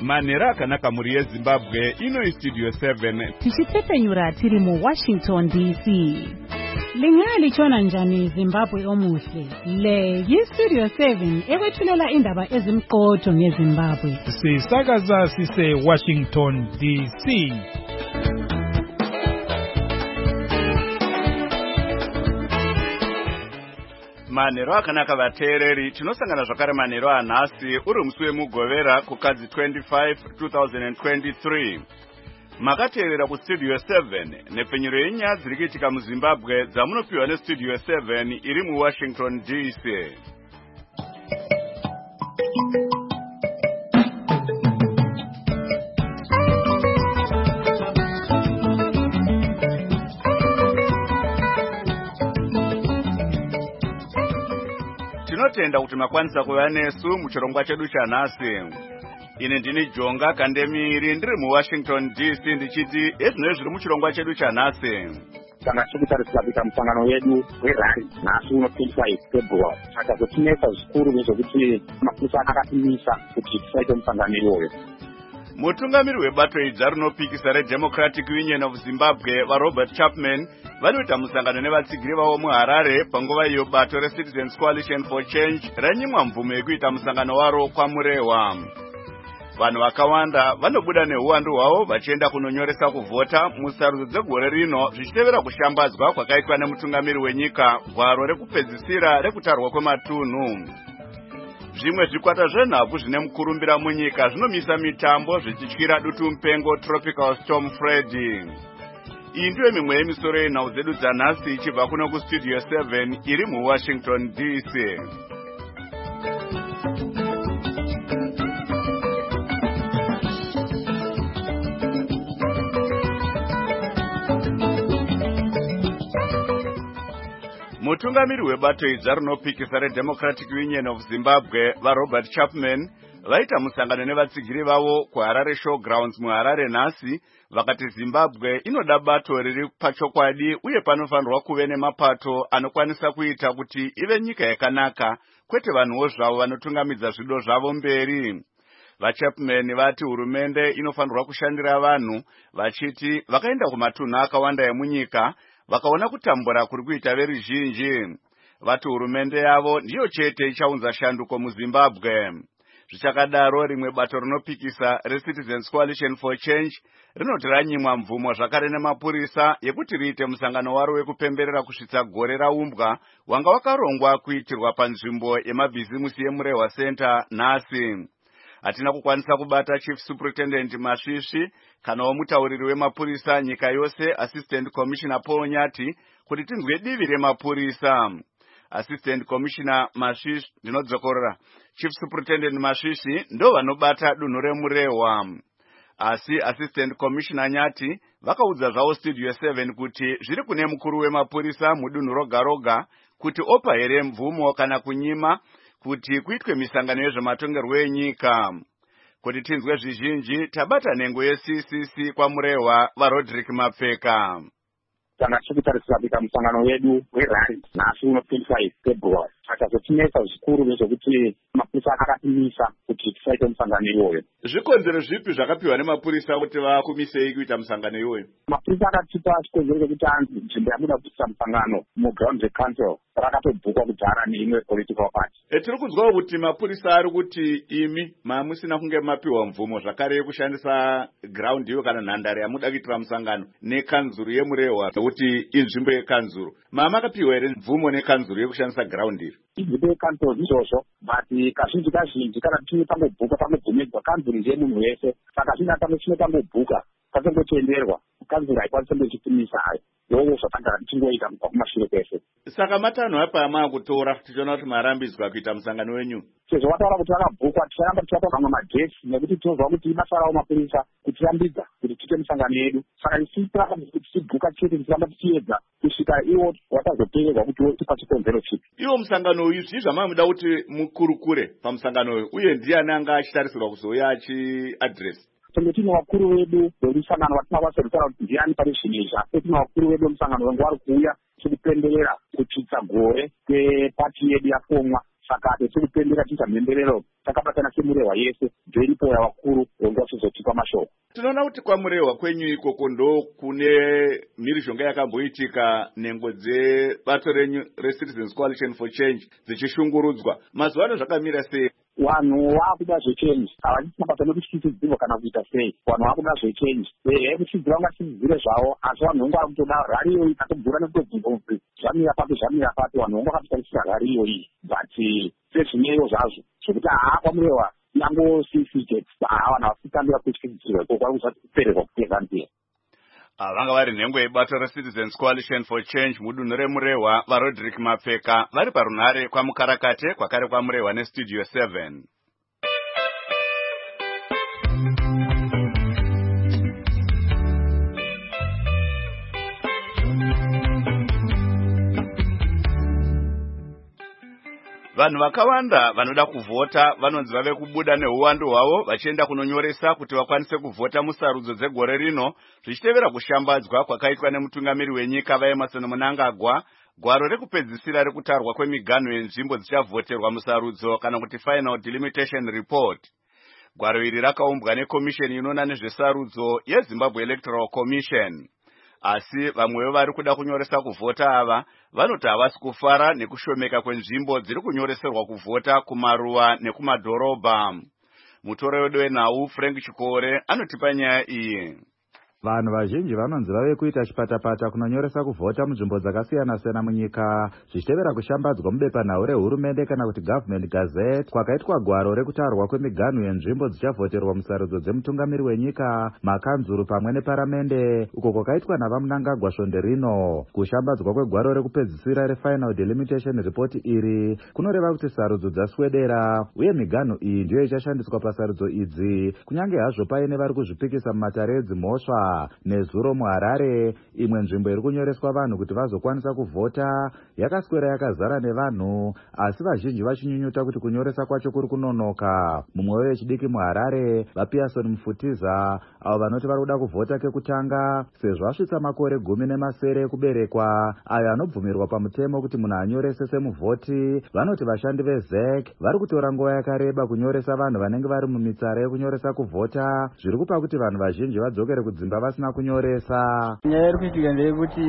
Manera akanaka muri yeZimbabwe ino Studio 7 tichitepenyura tiri mu Washington DC. Lingali chona njani Zimbabwe omuhle. Le Studio 7 ekwethulela indaba ezimqotho ngeZimbabwe. Sisakaza sise Washington DC. Manero akanaka vateereri tinosangana zvakare manero anhasi uri musi wemugovera kukadzi 25 2023. Makateerera kustudio 7 nepfenyuro yenyaya dziri kuitika muZimbabwe dzamunopiwa nestudio 7 iri muWashington DC. Tinotenda kuti makwanisa kuva nesu muchirongwa chedu chanhasi. Ine ndini Jonga Kandemiri ndiri muWashington DC ndichiti ezvinenge zviri muchirongwa chedu chanhasi. Kana tikutarisira kuita musangano wedu werali nhasi uno 25 February. Saka zotinetsa zvikuru nezvekuti mapurisa akatimisa kuti tisaite musangano iwoyo. Mutungamiri webato idzva rinopikisa reDemocratic Union of Zimbabwe vaRobert Chapman vanoita musangano nevatsigiri vavo muHarare panguva iyo bato reCitizens Coalition for Change ranyimwa mvumo yekuita musangano waro kwamurehwa. Vanhu vakawanda vanobuda neuwandu hwavo vachienda kunonyoresa kuvhota musarudzo dzegore rino zvichitevera kushambadzwa kwakaitwa nemutungamiri wenyika gwaro rekupedzisira rekutarwa kwematunhu. Zvimwe zvikwata zvenhabvu zvine mukurumbira munyika zvinomisa mitambo zvichityira dutu mupengo Tropical Storm Freddy. Iyi ndiyo mimwe yemisoro yenhau dzedu dzanhasi ichibva kuno kustudio 7 iri muWashington DC. Mutungamiri webato idzva rinopikisa reDemocratic Union of Zimbabwe vaRobert Chapman vaita musangano nevatsigiri vavo kuHarare Showgrounds muHarare nhasi vakati Zimbabwe inoda bato riri pachokwadi uye panofanirwa kuve nemapato anokwanisa kuita kuti ive nyika yakanaka kwete vanhuwo zvavo vanotungamidza zvido zvavo mberi. VaChapman vati hurumende inofanirwa kushandira vanhu vachiti vakaenda kumatunhu akawanda emunyika vakaona kutambura kuri kuita veruzhinji. Vati hurumende yavo ndiyo chete ichaunza shanduko muZimbabwe. Zvichakadaro rimwe bato rinopikisa reCitizens Coalition for Change rinoti ranyimwa mvumo zvakare nemapurisa yekuti riite musangano waro wekupemberera kusvitsa gore raumbwa wanga wakarongwa kuitirwa panzvimbo yemabhizimusi yeMurehwa Center nhasi. Hatina kukwanisa kubata Chief Superintendent Masvivi kana mutauriri wemapurisa nyika yose Assistant Commissioner Paul Nyati kuti tinzwe divi remapurisa. Assistant Commissioner Masvivi ndinodzokorora Chief Superintendent Masvivi ndo vanobata dunhu reMurehwa. Asi Assistant Commissioner Nyati vakaudza zvavo Studio 7 kuti zviri kune mukuru wemapurisa mudunhu roga roga kuti opa here mvumo kana kunyima kuti kuitwe misangano yezvematongerwo enyika. Kuti tinzwe zvizhinji tabata nhengo yeCCC kwamurehwa vaRodrick Mapfeka. Kana tikutarisira kuita musangano wedu werali nhasi uno 25 February. Saka zotinetsa zvikuru nezvekuti mapurisa akatimisa kuti tisaite musangano iwoyo. Zvikonzero zvipi zvakapiwa nemapurisa kuti vakumisei kuita musangano iwoyo? Mapurisa akatipa chikonzero chekuti anzi nzvimbo yamuda kuita musangano muground recouncil rakatobhukwa kudhara neimwe political party. Tiri kunzwawo kuti mapurisa ari kuti imi musina kunge mapiwa mvumo zvakare yekushandisa ground iyo kana nhandare yamuda kuitira musangano nekanzuru yeMurehwa kuti inzvimbo yekanzuru. Makapiwa here mvumo nekanzuru yekushandisa ground iri? Inzvimbo yekanzuru izvozvo, but kazhinji kana tichine pangobhuka pangobvumidzwa kanzuru ndiye munhu wese. Saka tichine pangobhuka patongotenderwa kanzuru haikwanisa ndochitimisa hayo. Ndowo zvakagara tichingoita kumashure kwese. Saka matanho apa maakutora tichiona kuti marambidzwa kuita musangano wenyu. Sezvo vataura kuti vakabhukwa ticharamba tichapa mamwe magesi nekuti tinozwa kuti ibasa ravo mapurisa kutirambidza kuti tiite misangano yedu. Saka tichiramba tichibhuka chete tichiramba tichiedza kusvika iwo watazoteerwa kuti wotipa chikonzero chipi. Iwo musangano uyu zvii zvamamuda kuti mukurukure pamusangano uyu uye ndiani anga achitarisirwa kuzouya achiadresi? Tenge tine vakuru vedu vemusangano vatinavasa kutaura kuti ndiani pane zvinhu izvi. Asi tine vakuru vedu vemusangano vangu vari kuuya tikupemberera kutsvitsa gore kwepati yedu yafomwa saka tichipembera mhemberero takabatana semurehwa yese ndoiripo yavakuru vongasizotipa mashoko. Tinoona kuti kwamurehwa kwenyu ikoko ndo kune mhirizhonga yakamboitika nhengo dzebato renyu reCitizens Coalition for Change dzichishungurudzwa. Mazuva ano zvakamira sei? Vanhu vakuda zvechange, havachitambata nekutyisidzirwa kana kuita sei. Vanhu vakuda zvechange, kutyisidzira ungatidzire zvavo, asi vanhu vangu vakutoda rari iyoyi katobvura nekutobvunzi zvamira papi vanhu vangu vakatotarisira rari iyoyi, but sezvineyo zvazvo zvokuti kwamurehwa yango CCJ vanhu vasitambira kutyisidzirwa iko kwari kusati kupererwa kupedza nzira. Vanga vari nhengo yebato reCitizens Coalition for Change mudunhu remurehwa vaRodrick Mapfeka vari parunhare kwamukarakate kwakare kwamurehwa neStudio 7. Vanhu vakawanda vanoda kuvhota vanonzi vave kubuda neuwandu hwavo vachienda kunonyoresa kuti vakwanise kuvhota musarudzo dzegore rino, zvichitevera kushambadzwa kwakaitwa nemutungamiri wenyika vaEmmerson Mnangagwa gwaro rekupedzisira rekutarwa kwemiganho yenzvimbo dzichavhoterwa musarudzo kana kuti Final Delimitation Report. Gwaro iri rakaumbwa nekomisheni inoona nezvesarudzo yeZimbabwe Electoral Commission. Asi vamwe vari kuda kunyoresa kuvhota ava vanoti havasi kufara nekushomeka kwenzvimbo dziri kunyoreserwa kuvhota kumaruwa nekumadhorobha. Mutoro wedu wenhau Frank Chikore anotipa nyaya iyi. Vanhu vazhinji vanonzi vave kuita chipatapata kunonyoresa kuvhota munzvimbo dzakasiyana-siyana munyika zvichitevera kushambadzwa mubepanhau rehurumende kana kuti Government Gazette kwakaitwa gwaro rekutarwa kwemiganho yenzvimbo dzichavhoterwa musarudzo dzemutungamiri wenyika, makanzuru pamwe neparamende, uko kwakaitwa navaMnangagwa svonde rino. Kushambadzwa kwegwaro rekupedzisira reFinal Delimitation Report iri kunoreva kuti sarudzo dzaswedera uye miganho iyi ndiyo ichashandiswa pasarudzo idzi, kunyange hazvo paine vari kuzvipikisa mumatare edzimhosva nezuro muHarare. Imwe nzvimbo iri kunyoreswa vanhu kuti vazokwanisa kuvhota yakaswera yakazara nevanhu, asi vazhinji vachinyunyuta kuti kunyoresa kwacho kuri kunonoka. Mumwe wechidiki muHarare vaPearson Mufutiza avo vanoti vari kuda kuvhota kekutanga sezvo asvitsa makore 10 ekuberekwa ayo anobvumirwa pamutemo kuti munhu anyorese semuvhoti, vanoti vashandi veZEC vari kutora nguva yakareba kunyoresa vanhu vanenge vari mumitsara yekunyoresa kuvhota, zviri kupa kuti vanhu vazhinji vadzokere kudzimba vasina kunyoresa. Nyaya iri kuitika ndeyekuti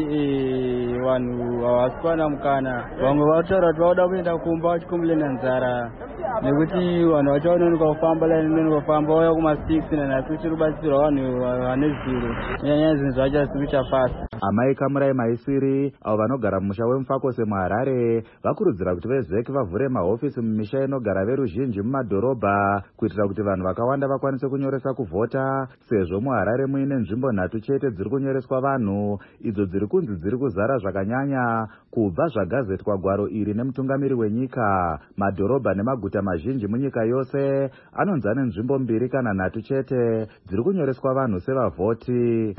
vanhu havasi kuwana mukana, vamwe vataura kuti vauda kuenda kumba vachikombolena nzara nekuti vanhu vachaononoka kufamba lainonoka kufamba vauya kuma6 nanhasi uchiri kubatsirwa vanhu vane zviru, nyaya zvinhu zvacho hazisi kuchafasa. Amai Kamurai Maisiri avo vanogara mumusha weMufakose muHarare vakurudzira kuti veZEC vavhure mahofisi mumisha inogara veruzhinji mumadhorobha kuitira kuti vanhu vakawanda vakwanise kunyoresa kuvhota, sezvo muHarare muine nzvimbo 3 chete dziri kunyoreswa vanhu, idzo dziri kunzi dziri kuzara zvakanyanya kubva zvagazetwa gwaro iri nemutungamiri wenyika. Madhorobha nemaguta mazhinji munyika yose anonzi ane nzvimbo 2 kana 3 chete dziri kunyoreswa vanhu sevavhoti.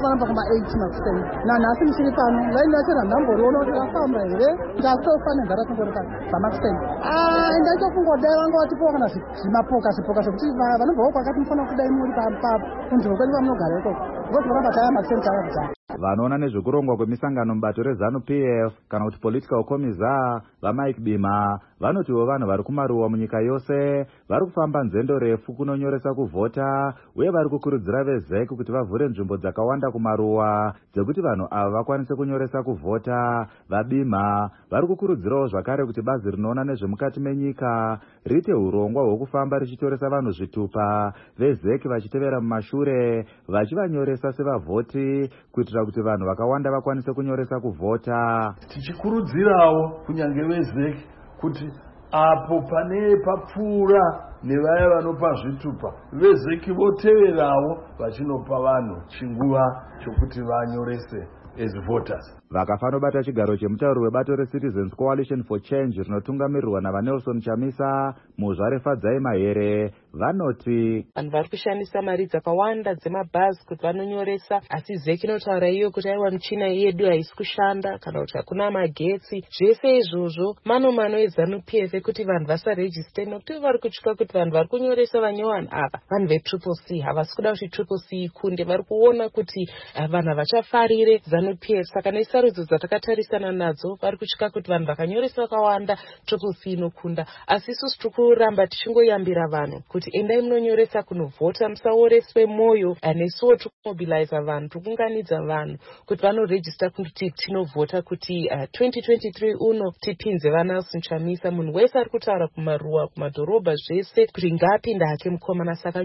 nanhasi muchiri pano vaindachera nhamboriona kuti vafamba here ngasofa negara kungori pamakuseni ndaitokungodai vanga vatipowa kana zvimapoka zvokuti vanobvawo kwakati mufanira kudai muri kunzvimbo kwenyu vamunogara ikoko ngozvoramba taya makuseni taya kutanga. Vanoona nezvekurongwa kwemisangano mubato reZANU-PF kana kuti Political Commissar vaMike Bima vanotiwo vanhu vari kumaruwa munyika yose vari kufamba nzendo refu kunonyoresa kuvhota uye vari kukurudzira veZEC kuti vavhure nzvimbo dzakawanda kumaruwa dzekuti vanhu ava vakwanise kunyoresa kuvhota. VaBima vari kukurudzirawo zvakare kuti bazi rinoona nezvemukati menyika riite urongwa hwekufamba richitoresa vanhu zvitupa, veZEC vachitevera mumashure vachivanyoresa sevavhoti kuitira kuti vanhu vakawanda vakwanise kunyoresa kuvhota. Tichikurudzirawo kunyange veZEC kuti apo pane papfuura nevaya vanopa zvitupa, veZEC voteverawo vachinopa vanhu chinguva chokuti vanyorese as voters. Vakafanobata chigaro chemutauri webato reCitizens Coalition for Change rinotungamirirwa navaNelson Chamisa, Muzvare Fadzai Mahere, vanoti vanhu vari kushandisa mari dzakawanda dzemabhazi kuti vanonyoresa, asi ZEC inotaura iyo kuti aiwa michina yedu haisi kushanda kana kuti hakuna magetsi. Zvese izvozvo mano eZANU-PF kuti vanhu vasarejiste, nokuti vari kutya kuti vanhu vari kunyoresa vanyowani ava vanhu veCCC havasi kuda kuti CCC ikunde. Vari kuona kuti vanhu havachafarire ZANU-PF, saka nesarudzo dzatakatarisana nadzo vari kutya kuti vanhu vakanyoresa vakawanda CCC inokunda. Asi isusu tiri kuramba tichingoyambira vanhu kuti endai munonyoresa kunovhota, musaoreswe mwoyo. Nesuwo tiri kumobiliza vanhu, tiri kuunganidza vanhu kuti vanorejista kuti tinovhota kuti 2023 uno tipinze vaNelson Chamisa. Munhu wese ari kutaura kumaruwa, kumadhorobha zvese kuti ngaapinda hake mukomana. Saka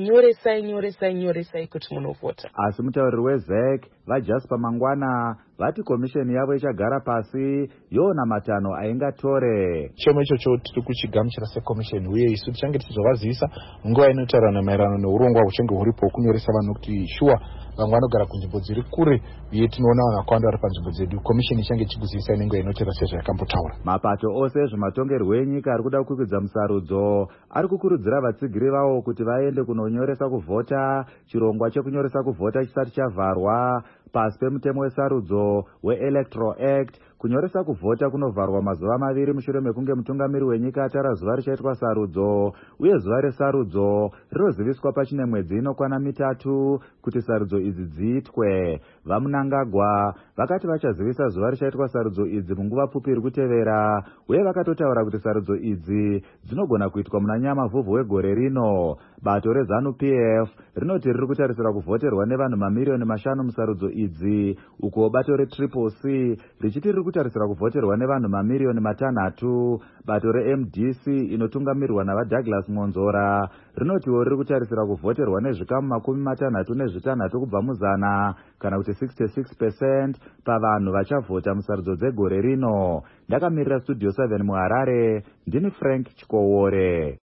nyoresai kuti munovhota. Asi mutauriri weZEC vaJasper Mangwana vati komisheni yavo ichagara pasi yoona matanho aingatore. Chemo ichocho tiri kuchigamuchira sekomisheni, uye isu tichange tichizovazivisa nguva inotaurana maererano neurongwa huchange huripo kunyoresa vanhu kuti shuwa vamwe vanogara kunzvimbo dziri kure, uye tinoona vanhu vakawanda vari panzvimbo dzedu. Komisheni ichange ichikuzivisa nenguva inotera sezvayakambotaura. Mapato ose ezvematongerwo enyika ari kuda kukwidza musarudzo ari kukurudzira vatsigiri vavo kuti vaende kunonyoresa kuvhota, chirongwa chekunyoresa kuvhota chisati chavharwa pasi pemutemo wesarudzo weElectoral Act. Kunyoresa kuvhota kunovharwa mazuva 2 mushure mekunge mutungamiri wenyika atara zuva richaitwa sarudzo, uye zuva resarudzo rinoziviswa pachine mwedzi inokwana 3 kuti sarudzo idzi dziitwe. VaMunangagwa vakati vachazivisa zuva richaitwa sarudzo idzi munguva pfupi iri kutevera, uye vakatotaura kuti sarudzo idzi dzinogona kuitwa muna Nyamavhuvhu wegore rino. Bato reZANU-PF rinoti riri kutarisira kuvhoterwa nevanhu mamiliyoni 5 musarudzo idzi, uko bato reCCC richiti riri kutarisira kuvhoterwa nevanhu mamiliyoni 6. Bato reMDC inotungamirwa navaDouglas Monzora rinotiwo riri kutarisira kuvhoterwa nezvikamu 66 kubva muzana, kana kuti 66% pavanhu vachavhota musarudzo dzegore rino. Ndakamirira Studio 7 muHarare, ndini Frank Chikowore.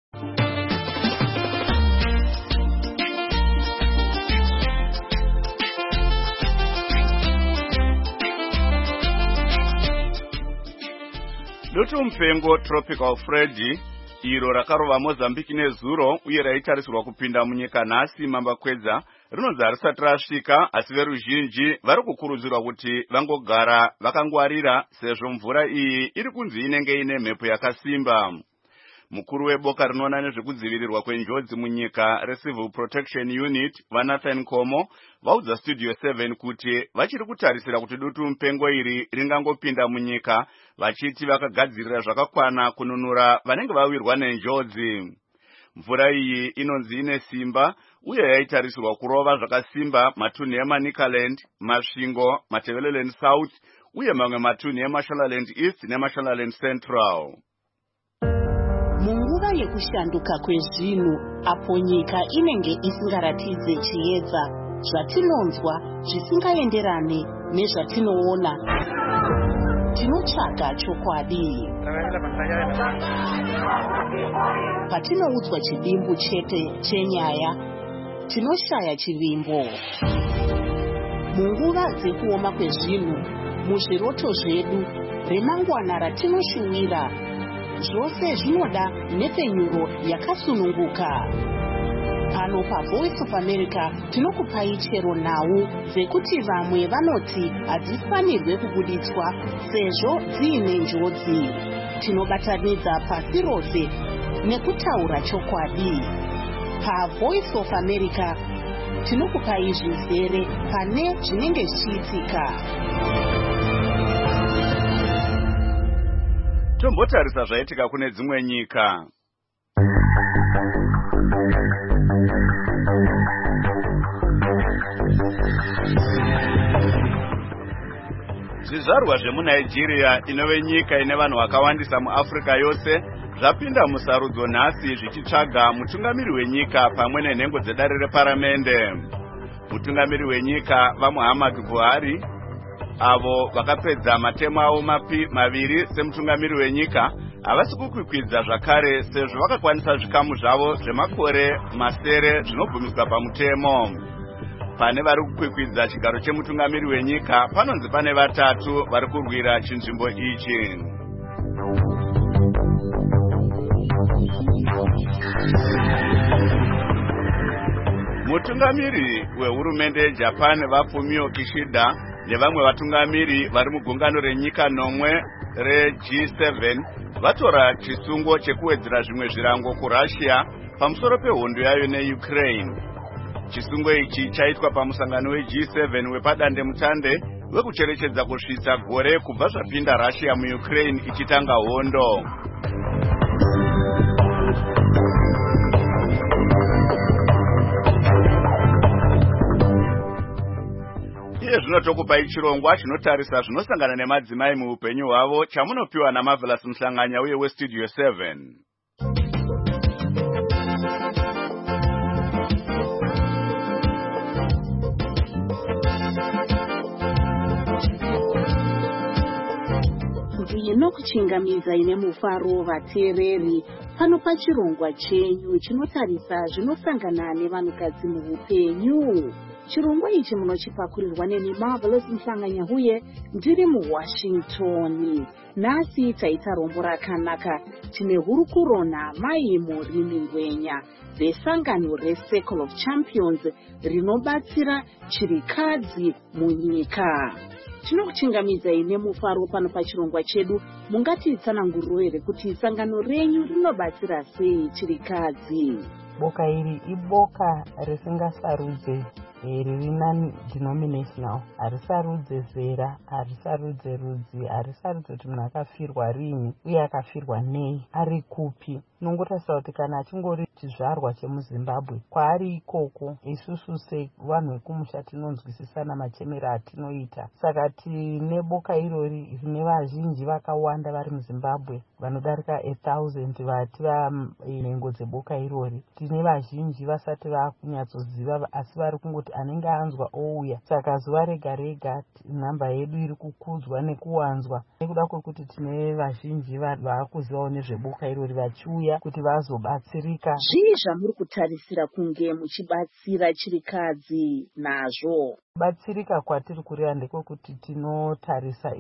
Dutu mpengo Tropical Freddy iro rakarova Mozambique nezuro uye raitarisirwa kupinda munyika nhasi mambakwedza rinonzi harisati rasvika, asi veruzhinji vari kukurudzirwa kuti vangogara vakangwarira sezvo mvura iyi iri kunzi inenge ine mhepo yakasimba. Mukuru weboka rinoona nezvekudzivirirwa kwenjodzi munyika reCivil Protection Unit vaNathan Komo vaudza Studio 7 kuti vachiri kutarisira kuti dutu mpengo iri ringangopinda munyika, vachiti vakagadzirira zvakakwana kununura vanenge vawirwa nenjodzi. Mvura iyi inonzi ine simba uye yaitarisirwa kurova zvakasimba matunhu eManicaland, Masvingo, Matabeleland South uye mamwe matunhu eMashonaland East neMashonaland Central. Munguva yekushanduka kwezvinhu, apo nyika inenge isingaratidze chiedza, zvatinonzwa zvisingaenderane nezvatinoona, tinotsvaga chokwadi. Patinoudzwa chivimbo chete chenyaya, tinoshaya chivimbo. Munguva dzekuoma kwezvinhu, muzviroto zvedu, remangwana ratinoshuwira, zvose zvinoda nhepfenyuro yakasununguka. Pano paVoice of America tinokupai chero nhau dzekuti vamwe vanoti hadzifanirwe kubuditswa sezvo dziine njodzi. Tinobatanidza pasi rose nekutaura chokwadi. PaVoice of America tinokupai zvizere pane zvinenge zvichiitika. Tombotarisa zvaitika kune dzimwe nyika. Zvizvarwa zvemuNigeria inove nyika ine vanhu vakawandisa muAfrica yose zvapinda musarudzo nhasi zvichitsvaga mutungamiri wenyika pamwe nenhengo dzedare reparamende. Mutungamiri wenyika vaMuhammadu Buhari avo vakapedza matemo avo 2 semutungamiri wenyika havasi kukwikwidza zvakare sezvo vakakwanisa zvikamu zvavo zvemakore 9 zvinobvumiswa pamutemo. Pane vari kukwikwidza chigaro chemutungamiri wenyika panonzi pane 3 vari kurwira chinzvimbo ichi. Mutungamiri wehurumende yeJapan vaFumio Kishida nevamwe vatungamiri vari mugungano renyika nomwe reG7 vatora chisungo chekuwedzera zvimwe zvirango kuRussia pamusoro pehondo yayo neUkraine. Chisungo ichi chaitwa pamusangano weG7 wepadande mutande wekucherechedza kusvitsa gore kubva zvapinda Russia muUkraine ichitanga hondo. Iye zvinotokupai chirongwa chinotarisa zvinosangana nemadzimai muupenyu hwavo chamunopiwa naMarvelous Mhlanganya uye weStudio 7. Inokuchingamiza ine mufaro vateereri pano pachirongwa chenyu chinotarisa zvinosangana nevanhukadzi muupenyu. Chirongwa ichi munochipakurirwa neni Marvelous Mhlanganya uye ndiri muWashington. Nhasi taita rombo rakanaka. Tine hurukurona mai Murimi Ngwenya vesangano reCircle of Champions rinobatsira chirikadzi munyika. Tinokuchingamiza ine mufaro pano pachirongwa chedu. Mungatitsananguriro here kuti sangano renyu rinobatsira sei chirikadzi? Boka iri iboka risingasarudze riri non-denominational, harisarudze zera, harisarudze rudzi, harisarudze kuti munhu akafirwa rini uye akafirwa nei, ari kupi. Nongotarisa kuti kana achingori chizvarwa chemuZimbabwe, kwaari ikoko isusu sevanhu vekumusha tinonzwisisana machemero atinoita. Saka tine boka irori rine vazhinji vakawanda vari muZimbabwe vanodarika 1,000 vati vanhengo dzeboka irori. Tine vazhinji vasati vakunyatsoziva asi vari kungoti anenge anzwa ouya. Saka zuva rega rega nhamba yedu iri kukudzwa nekuwanzwa nekuda kwekuti tine vazhinji vakuzivawo nezveboka irori vachiuya kuti vazobatsirika. Zvii zvamuri kutarisira kunge muchibatsira chirikadzi nazvo? Batsirika kwatiri kureva ndekwekuti tinotarisa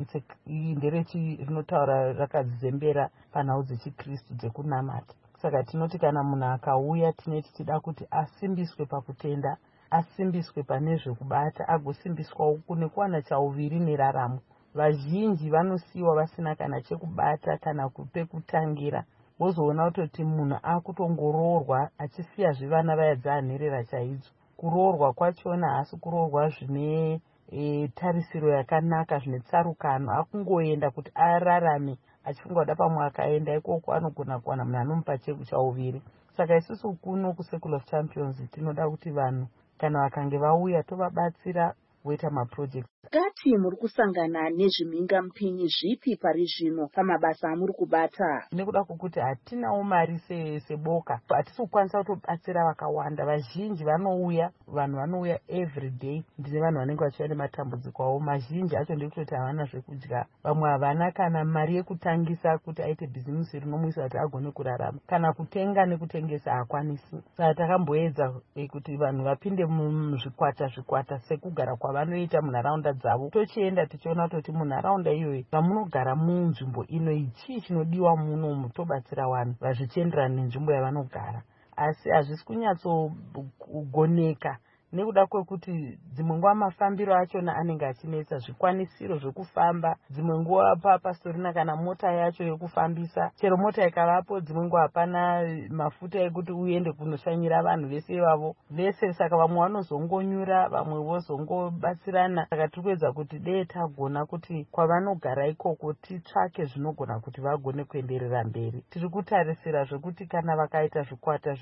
rinotaura rakadzembera panhau dzechiKristu dzekunamata. Saka tinoti kana munhu akauya tineti tida kuti asimbiswe pakutenda, asimbiswe pane zvekubata, agosimbiswawo nekuwana chauviri neraramo. Vazhinji vanosiyiwa vasina kana chekubata kana pekutangira. Wozoona kutoti munhu akutongoroorwa achisiyazve vana vaya dzaanherera chaidzo. Kuroorwa kwachona hasi kuroorwa zvine tarisiro yakanaka, zvine tsarukano. Akungoenda kuti ararame achifunga kuda pamwe akaenda ikoko anogona kuwana munhu anomupa chauviri. Saka isusu kuno kuCircle of Champions tinoda kuti vanhu kana vakange vauya tovabatsira voita maprojects. Kati muri kusangana nezvimhingamupinyi zvipi pari zvino pamabasa amuri kubata? Nekuda kwokuti hatinawo mari seboka, hatisi kukwanisa kutobatsira vakawanda. Vazhinji vanouya, vanhu vanouya every day. Ndine vanhu vanenge vachiva nematambudziko avo. Mazhinji acho ndekutoti havana zvekudya. Vamwe havana kana mari yekutangisa kuti aite bhizimusi rinomuisa kuti agone kurarama. Kana kutenga nekutengesa hakwanisi. Saka takamboedza kuti vanhu vapinde muzvikwata sekugara kwavanoita munharaunda dzavo. Tochienda tichiona kuti munharaunda iyoyi vamunogara munzvimbo ino chii chinodiwa muno tobatsira vanhu vazvichienderana nenzvimbo yavanogara. Asi hazvisi kunyatsogoneka nekuda kwekuti dzimwe nguva mafambiro achona anenge achinetsa, zvikwanisiro zvekufamba. Dzimwe nguva pastorina kana mota yacho yekufambisa. Chero mota ikavapo dzimwe nguva hapana mafuta ekuti uende kunoshanyira vanhu vese ivavo vese. Saka vamwe vanozongonyura, vamwe vozongobatsirana. Saka tiri kuedza kuti dei tagona kuti kwavanogara ikoko titsvake zvinogona kuti vagone kuenderera mberi. Tiri kutarisira zvekuti kana vakaita zvikwata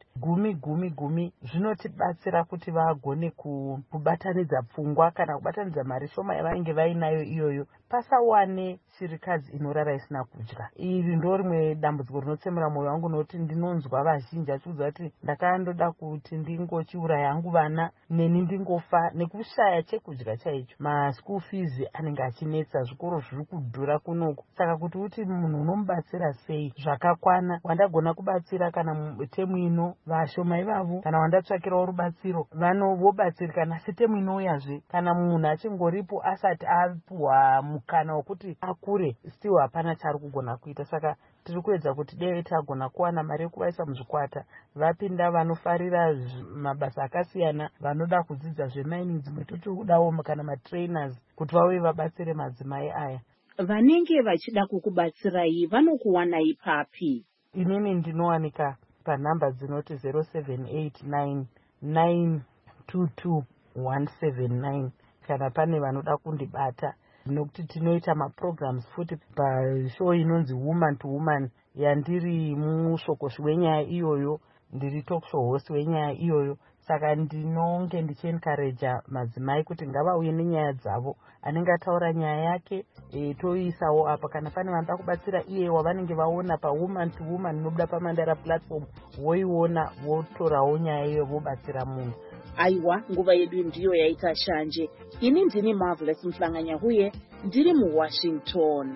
gumi zvinotibatsira kuti vagone kubatanidza pfungwa kana kubatanidza mari shoma yavanenge vainayo iyoyo, pasawane chirikadzi inorara isina kudya. Iri ndo rimwe dambudziko rinotsemera mwoyo wangu, nokuti ndinonzwa vazhinji achiudza kuti ndakandoda kuti ndingochiuraya yangu vana neni ndingofa nekushaya chekudya chaicho. Maschool fees anenge achinetsa, zvikoro zviri kudhura kunoku. Saka kuti uti munhu unomubatsira sei zvakakwana, wandagona kubatsira kana temu ino vashoma ivavo, kana wandatsvakirawo rubatsiro vobatsirika. Nasi temu inouyazve kana munhu achingoripo asati apuhwa mukana wekuti akure still hapana chaari kugona kuita. Saka tiri kuedza kuti deve tagona kuwana mari yekuvaisa muzvikwata vapinda vanofarira mabasa akasiyana, vanoda kudzidza zvemining, dzimwe totodawo kana matrainers kuti vauye vabatsire madzimai aya. Vanenge vachida kukubatsirai vanokuwanai papi? Inini ndinowanika panhamba dzinoti 0789922179 kana pane vanoda kundibata, nokuti tinoita maprograms futi pashow inonzi woman to woman yandiri musvokoshi wenyaya iyoyo, ndiri talk show host wenyaya iyoyo. Saka ndinonge ndichiencouragea madzimai kuti ngavauye nenyaya dzavo, anenge ataura nyaya yake toisawo apa. Kana pane vanoda kubatsira iye wavanenge vaona pawoman to woman inobuda paMandara platform, voiona votorawo nyaya iyo vobatsira munhu. Aiwa, nguva yedu ndiyo yaita shanje. Ini ndini Marvelous Mhlanganyahuye, ndiri muWashington.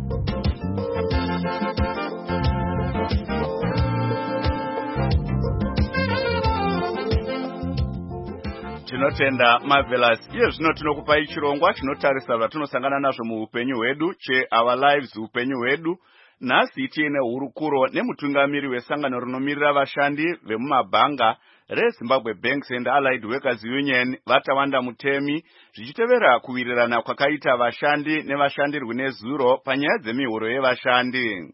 Tinotenda Marvelous. Iye zvino tinokupai chirongwa chinotarisa zvatinosangana nazvo muupenyu hwedu, Our Lives upenyu hwedu. Nhasi tiine hurukuro nemutungamiri wesangano rinomirira vashandi vemumabhanga reZimbabwe Banks and Allied Workers Union, Vatawanda Mutemi, zvichitevera kuwirirana kwakaita vashandi nevashandirwi nezuro panyaya dzemihoro yevashandi.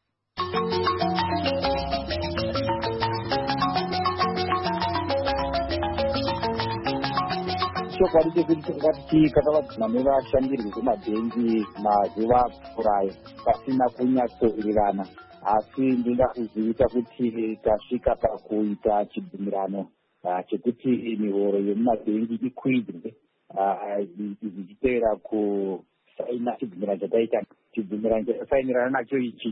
chokwadi chekuti tingati kakavadzima nevashandirwi vemabhengi mazuva apfuurayo pasina kunyatsowirirana, asi ndingakuzivisa kuti tasvika pakuita chibvumirano chekuti mihoro yemumabhengi ikwidzwe zvichitevera kusaina chibvumirano chataita. Chibvumirano chatasainirana nacho ichi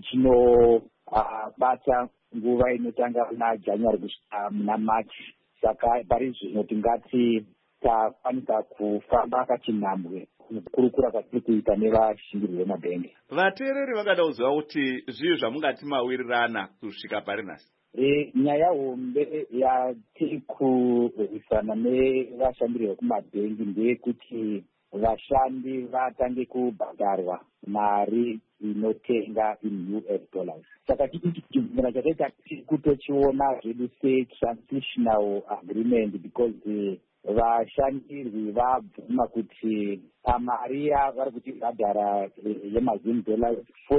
chinobata nguva inotanga naJanuary kusvika muna Machi. Saka pari zvino tingati takwanisa kufamba kachinhambwe mukurukura kwatiri kuita nevashandirwi vemabhengi. Vateereri vangada kuziva kuti zvii zvamungati mawirirana kusvika pari nhasi? Nyaya hombe yatiri kurwisana nevashandirwi vekumabhengi ndeyekuti vashandi vatange kubhadharwa mari inotenga in US dollars. Saka chibvumirano chataita tiri kutochiona zvedu se-transitional agreement because vashandirwi vabvuma kuti pamari yavari kuti bhadhara yemaZim dollars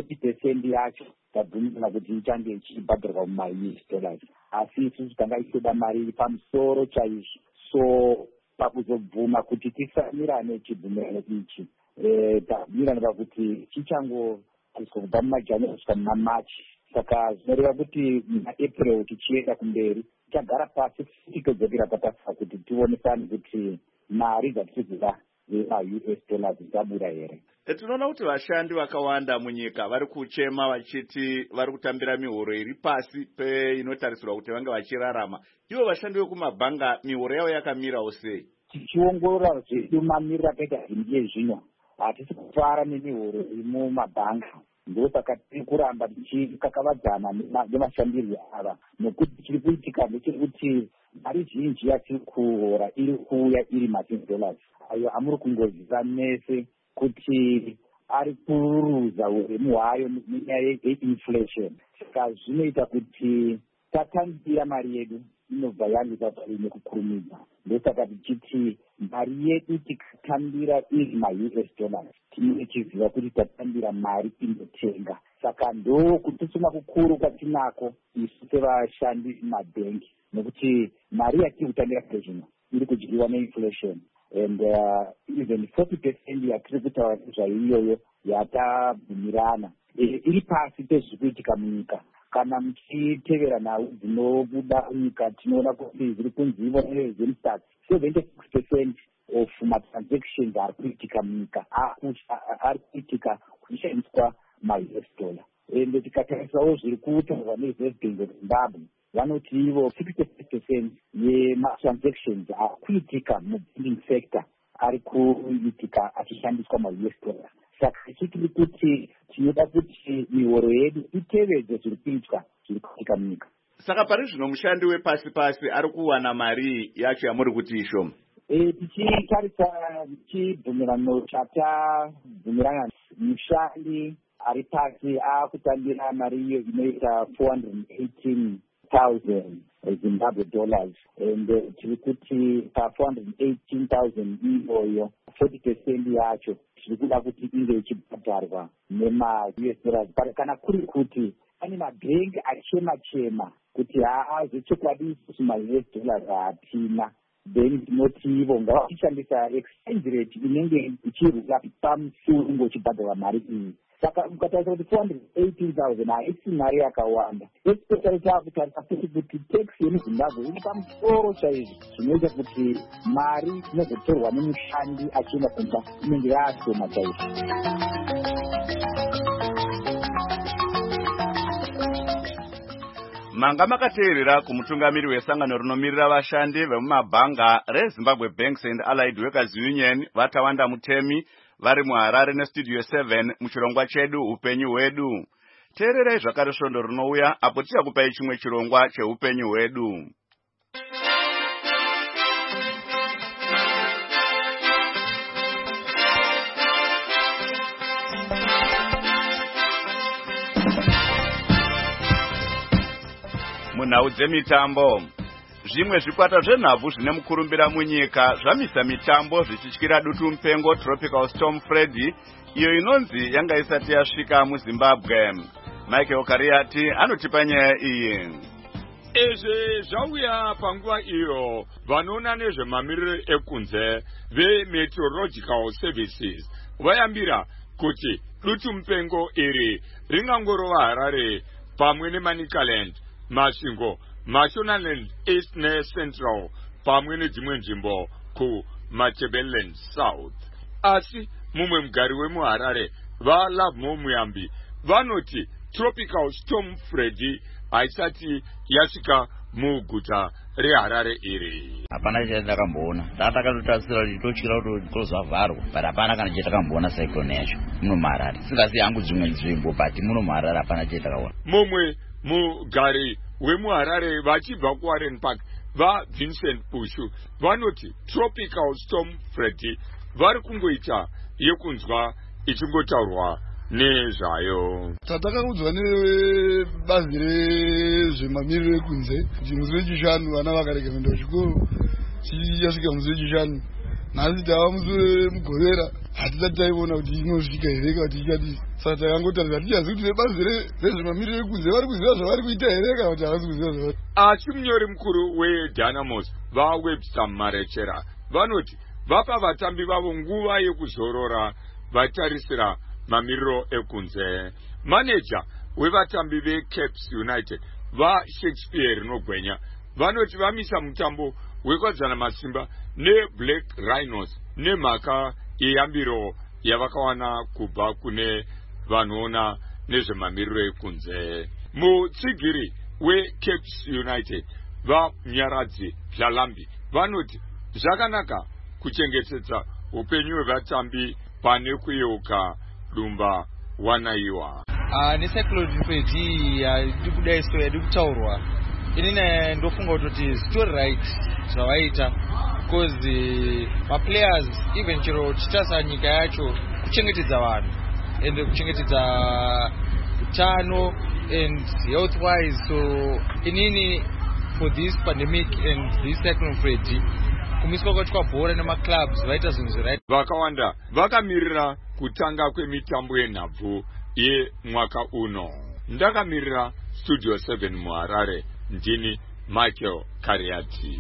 40% yacho tabvumirana kuti ichange ichibhadharwa mumaUS dollars, asi isusu tanga ichitoda mari pamusoro chaizvo. So pakuzobvuma kuti tisamirane chibvumirano ichi, tabvumirana pakuti chichangoiswa kubva mumaJanuary kusvika muna Machi. Saka zvinoreva kuti muApril tichienda kumberi tichagara pasi tigodzokera patasa kuti tionesane kuti mari dzatiri kuda dzemaUS dollars dzabuda here. Tinoona kuti vashandi vakawanda munyika vari kuchema vachiti vari kutambira mihoro iri pasi peinotarisirwa kuti vange vachirarama. Ivo vashandi vekumabhanga mihoro yavo yakamirawo sei? Tichiongorora zvedu mamiriro akaita zvinhu yezvino, hatisi kufara nemihoro iri mumabhanga. Ndosaka tiri kuramba tichikakavadzana nemashandirwi ava, nokuti chiri kuitika ndechiri kuti mari zhinji yatiri kuhora iri kuuya iri $10, ayo amuri kungoziva nese kuti ari kuruza uremu hwayo nenyaya yeinflation. Saka zvinoita kuti tatambira mari yedu inobva yaluza pari nekukurumidza. Ndosaka tichiti mari yedu tikatambira iri maUS dollars tinochiziva kuti tatambira mari inotenga. Saka ndo kutusuma kukuru kwatinako isu sevashandi mabhengi, nokuti mari yatiri kutambira zvino iri kudyiwa neinflation, and even 40% yatiri kutaura nezvaiyoyo yatabvumirana iri pasi pezviri kuitika munyika. Kana muchitevera nhau dzinobuda munyika tinoona kuti zviri kunzi ivonere zemstats 76% of matransactions ari kuitika munyika ari kuitika kuchishandiswa maUS dollar. Ende tikatarisawo zviri kutaurwa neReserve Bank of Zimbabwe vanoti ivo 65% yematransactions ari kuitika mubanking sector ari kuitika achishandiswa maUS dollar. Saka chitiri kuti tinoda kuti mihoro yedu itevedze zviri kuitwa zviri kuitika munyika. Saka pari zvino mushandi wepasi pasi ari kuwana mari yacho yamuri kuti ishoma? tichitarisa chibvumirano chatabvumirana mushandi ari pasi akutambira mari iyo inoita 418,000 Zimbabwe dollars, and tiri kuti pa 418,000 iyoyo 40% yacho tiri kuda kuti inge ichibhadharwa nema-US dollars. Kana kuri kuti pane mabhengi achema kuti haazochokwadi isusu ma-US dollars hatina, then tinotivo ngavatishandisa exchange rate inenge ichirwira pamusungo uchibhadharwa mari iyi. Saka ukatarisa kuti 418,000 haisi mari yakawanda, especially taakutarisa futi kuti tax yemuzimbabwe iri pamusoro chaizvo, zvinoita kuti mari inozotorwa nemushandi achienda kumba inenge yaashoma chaizvo. Manga makateerera kumutungamiri wesangano rinomirira vashandi vemumabhanga reZimbabwe Banks and Allied Workers Union Vatawanda Mutemi vari muHarare neStudio 7 muchirongwa chedu upenyu hwedu. Teererai zvakare svondo rinouya apo tichakupai chimwe chirongwa cheupenyu hwedu. Munhau dzemitambo, zvimwe zvikwata zvenhabvu zvine mukurumbira munyika zvamisa mitambo zvichityira dutu mupengo Tropical Storm Freddy iyo inonzi yanga isati yasvika muZimbabwe. Michael Kariati anotipa nyaya iyi. Izvi zvauya panguva iyo vanoona nezvemamiriro ekunze veMeteorological Services vayambira kuti dutu mupengo iri ringangorova Harare pamwe neManicaland, Masvingo, Mashonaland East neCentral pamwe nedzimwe nzvimbo kuMatabeleland South. Asi mumwe mugari wemuHarare vaLovemo Muyambi vanoti Tropical Storm Freddy haisati yasvika muguta reHarare iri. Hapana chatakamboona. Takatotarisira kuti totyira kuti tozavharwa, but hapana kana chatakamboona cyclone yacho muno muHarare. Singasi yangu dzimwe nzvimbo, but muno muHarare hapana chatakaona. Mumwe mugari wemuHarare vachibva kuWarren Park vaVincent Bushu vanoti Tropical Storm Freddy vari kungoita yekunzwa ichingotaurwa nezvayo. Tatakakudzwa nebazi rezvemamiriro ekunze kuti musi wechishanu vana vakarega kuenda kuchikoro chiyasvika musi wechishanu. Nhasi tava musi wemugovera hatisati taiona kuti inosvika here kana kuti ichadii. Saka takangotarisa tichazivi kuti vebazi rezvemamiriro ekunze vari kuziva zvavari kuita here kana kuti havasi kuziva zvavari. Asi munyori mukuru weDynamos vaWebster Marechera vanoti vapa vatambi vavo nguva yekuzorora vatarisira mamiriro ekunze. Manager wevatambi veCaps United vaShakespeare Nogwenya vanoti vamisa mutambo wekwadzana masimba neBlack Rhinos nemhaka yeyambiro yavakawana kubva kune vanoona nezvemamiriro ekunze. Mutsigiri weCaps United vaMnyaradzi Dlalambi vanoti zvakanaka kuchengetedza upenyu hwevatambi pane kuyeuka dumba wanaiwa. Necyclone Freddy yadi kudaiso yadi kutaurwa. Inini ndofunga kuti story right zvavaita because maplayers even chero chitasa nyika yacho kuchengetedza vanhu and kuchengetedza utano and health wise. So inini for this pandemic and this cyclone Freddy kumiswa kwacho bhora nemaclubs vaita zvinhu zvirai. Vakawanda vakamirira kutanga kwemitambo yenhabvu yemwaka uno. Ndakamirira Studio 7 muHarare, ndini Michael Kariati.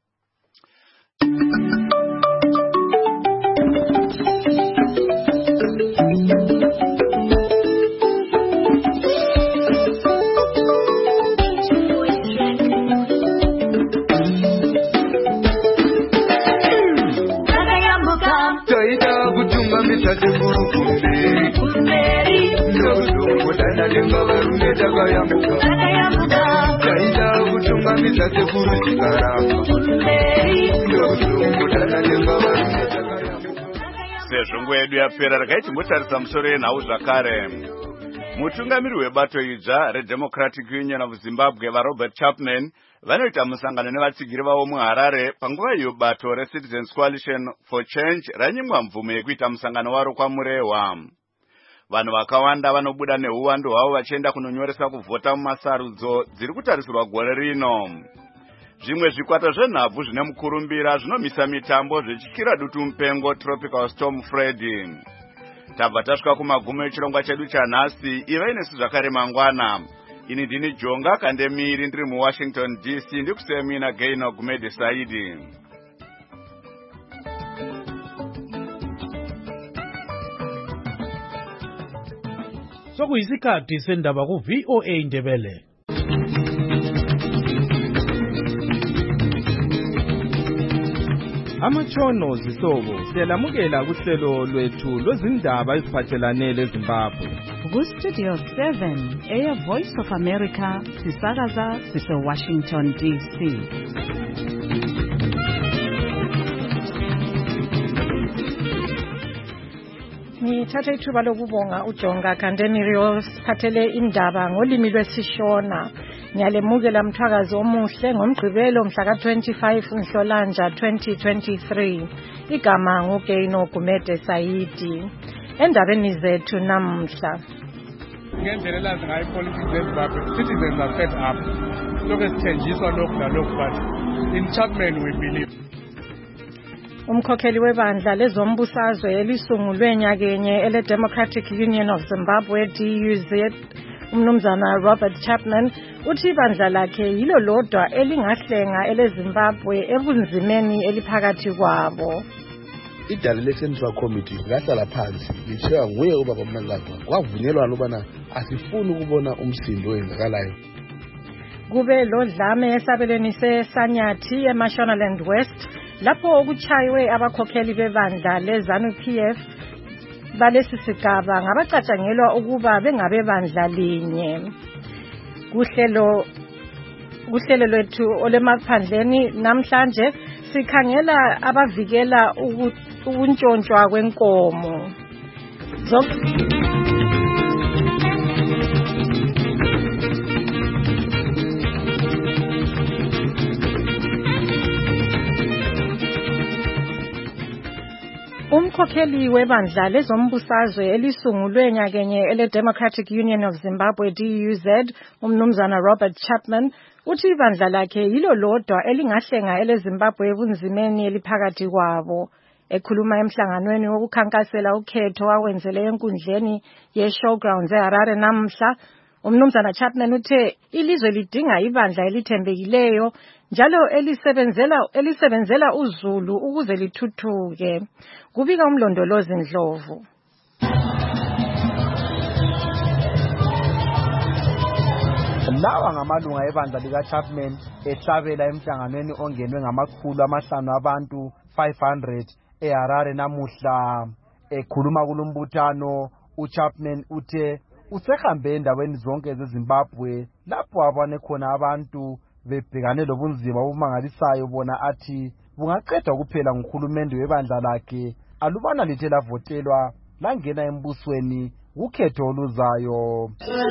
Sezvongo yedu yapera rakaitimotarisa musoro yenhau zvakare. Mutungamiri webato idzva reDemocratic Union of Zimbabwe vaRobert Chapman vanoita musangano nevatsigiri vavo muHarare panguva iyo bato reCitizens Coalition for Change ranyimwa mvumo yekuita musangano waro kwaMurehwa. Vanhu vakawanda vanobuda neuwandu hwavo vachienda kunonyoresa kuvhota mumasarudzo dziri kutarisirwa gore rino. Zvimwe zvikwata zvenhabvu zvine mukurumbira zvinomisa mitambo zvichityira dutu mupengo Tropical Storm Freddy. Tabva tasvika kumagumo echirongwa chedu chanhasi. Ivai nesu zvakare mangwana. Ini ndini Jonga Kandemiri ndiri muWashington DC ndikusemina Gaino Gumede Saidi. Sokuyisikhathi sendaba ku VOA Ndebele. Amatshono zihlobo siyalamukela kuhlelo lwethu lwezindaba eziphathelane leZimbabwe. Ku-Studio 7 Air Voice of America sisakaza sise-Washington DC. Ngithatha ithuba lokubonga uJonga Kandemiri osiphathele indaba ngolimi lwesiShona. Ngiyalemukela mthwakazi omuhle ngomgqibelo mhla ka-25 Nhlolanja 2023. Igama nguGaino Gumede Saidi. Endabeni zethu namhla. Ngendlela elazi ngayo ipolitics eZimbabwe, citizens are fed up. Lokhu sithenjiswa lokhu nalokhu, but in Chapman we believe. Umkhokheli webandla lezombusazwe elisungulwe nyakenye ele-Democratic Union of Zimbabwe DUZ umnumzana Robert Chapman uthi ibandla lakhe yilo lodwa elingahlenga eleZimbabwe ebunzimeni eliphakathi kwabo. Idala le-Central Committee lahlala phansi lithiwa nguye ubaba Mnangagwa kwavunyelwana ukubana asifuni ukubona umsindo owenzakalayo. Kube lodlame esabelweni seSanyathi eMashonaland West lapho okuchayiwe abakhokheli bebandla leZANU-PF balesi sigaba ngabacatshangelwa ukuba bengabe bandla linye. Kuhlelo lwethu olemaphandleni namhlanje sikhangela abavikela ukuntshontshwa kwenkomo. Umkhokheli webandla lezombusazwe elisungulwe nyakenye ele-Democratic Union of Zimbabwe DUZ umnumzana Robert Chapman uthi ibandla lakhe yilo lodwa elingahlenga eleZimbabwe ebunzimeni eliphakathi kwabo. Ekhuluma emhlanganweni wokukhankasela ukhetho awenzele enkundleni ye-Showgrounds eHarare namhla, umnumzana Chapman uthe ilizwe lidinga ibandla elithembekileyo njalo elisebenzela uZulu ukuze lithuthuke. Kubika umlondolozi Ndlovu. Lawa ngamalunga ebandla likaChapman ehlabela emhlanganweni ongenwe ngama500 abantu 500 eHarare namuhla. Ekhuluma kulombuthano uChapman uthe usehambe endaweni zonke zeZimbabwe lapho abane khona abantu bebhekane lobunzima obumangalisayo bona athi bungaqedwa kuphela nguhulumende webandla lakhe alubana lithe lavotelwa langena embusweni ukhetho oluzayo.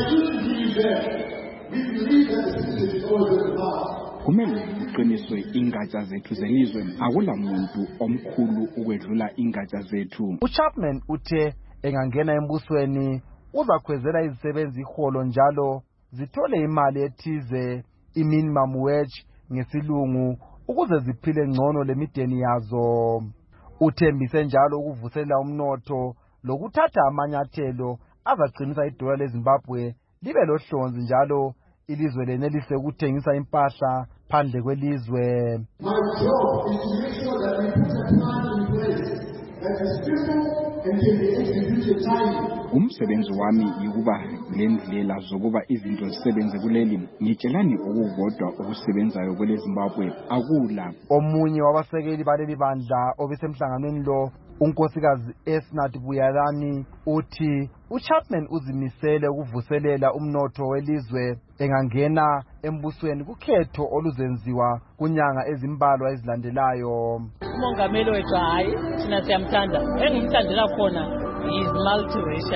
Kumele kuqiniswe ingatsha zethu zelizwe akula muntu omkhulu ukwedlula ingatsha zethu. uChapman uthe engangena embusweni uzakhwezela izisebenzi iholo njalo zithole imali ethize i-minimum wage ngesilungu ukuze ziphile ngcono lemideni yazo. Uthembise njalo ukuvuselela umnotho lokuthatha amanyathelo azaqinisa idola leZimbabwe libe lohlonzi njalo ilizwe lenelise ukuthengisa impahla phandle kwelizwe. My job is to make sure that we put a plan in place that is simple and can be executed timely. Umsebenzi wami yikuba lendlela zokuba izinto zisebenze kuleli. Ngitshelani okukodwa okusebenzayo kweleZimbabwe akula. Omunye wabasekeli baleli bandla obesemhlanganweni lo unkosikazi Esnat Buyalani uthi uChapman uzimisele ukuvuselela umnotho welizwe engangena embusweni kukhetho oluzenziwa kunyanga ezimbalwa ezilandelayo. Umongameli wethu hayi thina siyamthanda engimthandela khona is multiracial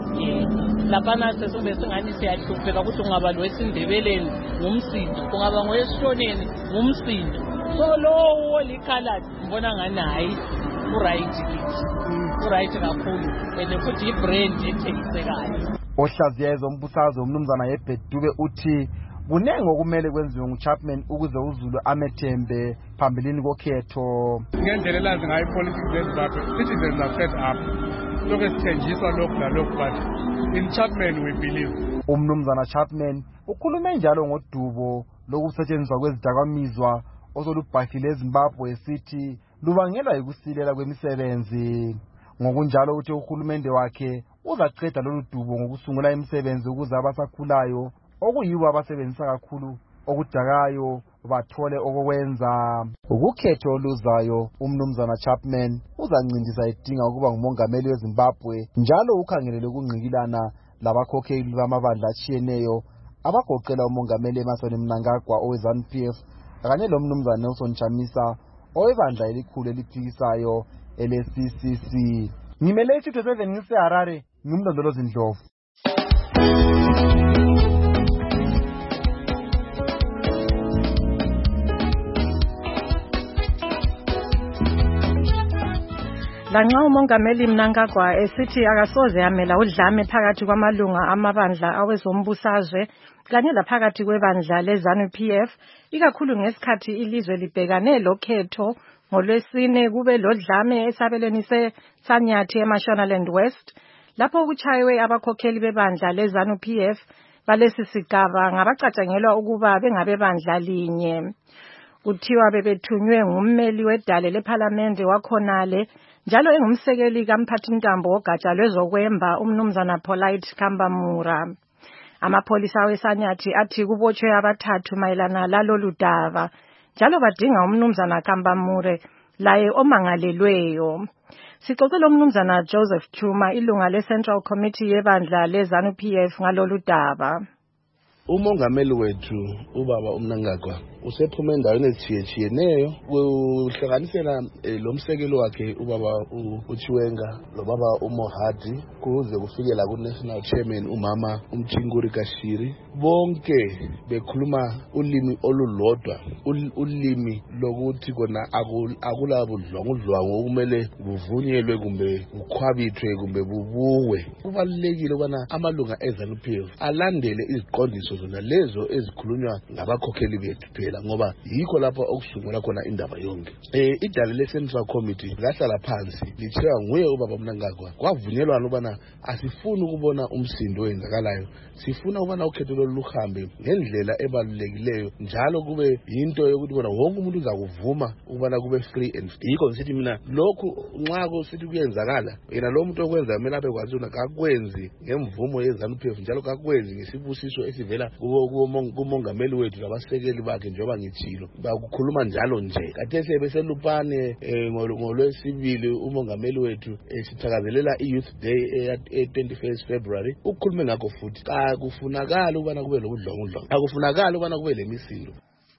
laphana sesube singani siyahlupheka ukuthi ungaba lwesindebeleni ngumsindo, ungaba ngowesishoneni ngumsindo. So lowo likhaladi ngibona ngani hayi uright kithi, uright kakhulu and futhi ibrand ethengisekayo. Ohlaziya ezombusazwe umnumzana Yebhedube uthi kunenge okumele kwenziwe nguChapman ukuze uZulu amethembe phambilini kokhetho. Ngendlela elazi ngayo ipolitics eZimbabwe, citizens are fed up. Lokho sithenjiswa lokhu nalokhu, but in Chapman we believe. Umnumzana Chapman ukhulume njalo ngodubo lokusetshenziswa kwezidakamizwa osolubhahile eZimbabwe esithi lubangelwa yikusilela kwemisebenzi. Ngokunjalo uthi uhulumende wakhe uzaqeda lolu dubo ngokusungula imisebenzi ukuze abasakhulayo okuyibo abasebenzisa kakhulu okudakayo bathole okwenza. Ukukhetho oluzayo umnumzana Chapman uzancindisa edinga ukuba ngumongameli weZimbabwe, njalo ukhangelele ukungqikilana labakhokheli bamabandla atshiyeneyo abagoqela umongameli Emmerson Mnangagwa oweZANU-PF kanye lomnumzana Nelson Chamisa owebandla elikhulu eliphikisayo ele-CCC. Ngimele iStudio 7 ngiseHarare, ngimlondolozi Ndlovu. Lanxa umongameli Mnangagwa esithi akasoze yamela udlame phakathi kwamalunga amabandla awezombusazwe kanye laphakathi kwebandla leZANU-PF, ikakhulu ngesikhathi ilizwe libhekane lokhetho ngolwesine kube lodlame esabelweni seSanyathi eMashonaland West, lapho kuchaywe abakhokheli bebandla leZANU-PF balesi sigaba ngabacatshangelwa ukuba bengabebandla linye. Kuthiwa bebethunywe ngummeli wedale lephalamende wakhonale njalo engumsekeli kamphathintambo wogatsha lwezokwemba umnumzana Polite Kambamura. Amapholisa weSanyathi athi kubotshwe abathathu mayelana lalolu daba, njalo badinga umnumzana Kambamure laye omangalelweyo. Sixoxele umnumzana Joseph Chuma, ilunga leCentral Committee yebandla leZANU-PF ngalolu daba. Umongameli wethu ubaba uMnangagwa usephume endaweni ezithiyeneyo kuhlanganisela lo msekelo wakhe ubaba uChiwenga lo baba uMohadi kuze kufikela ku-National Chairman umama uMthinguri Kashiri, bonke bekhuluma ulimi olulodwa, ulimi lokuthi kona akula budlwangudlwangu okumele buvunyelwe kumbe bukhwabithwe kumbe bubuwe. Kubalulekile ukubana amalunga eZANU-PF alandele iziqondiso zona lezo ezikhulunywa ngabakhokheli bethu phela, ngoba yikho lapho okusungula khona indaba yonke. Idale leCentral Committee lahlala phansi lithiwa nguye ubaba Mnangagwa, kwavunyelwana ukubana asifuni ukubona umsindo owenzakalayo, sifuna ukubana ukhetho luhambe ngendlela ebalulekileyo, njalo kube yinto yokuthi bona wonke umuntu uzakuvuma ukubana kube free and fair. Yikho ngithi mina lokhu nxa kusithi kuyenzakala, yena lo muntu okwenza kumele abekwazi ukuthi akakwenzi ngemvumo yeZANU-PF, njalo kakwenzi ngesibusiso esivela kumongameli wethu labasekeli bakhe njengoba ngithilo bakukhuluma njalo nje. Kathese beselupane ngolwesibili umongameli wethu sithakazelela i-Youth Day 21st February ukukhuluma ngakho futhi akufunakala ukubana kube lobudlwangudlwangu, akufunakala ukubana kube lemisindo.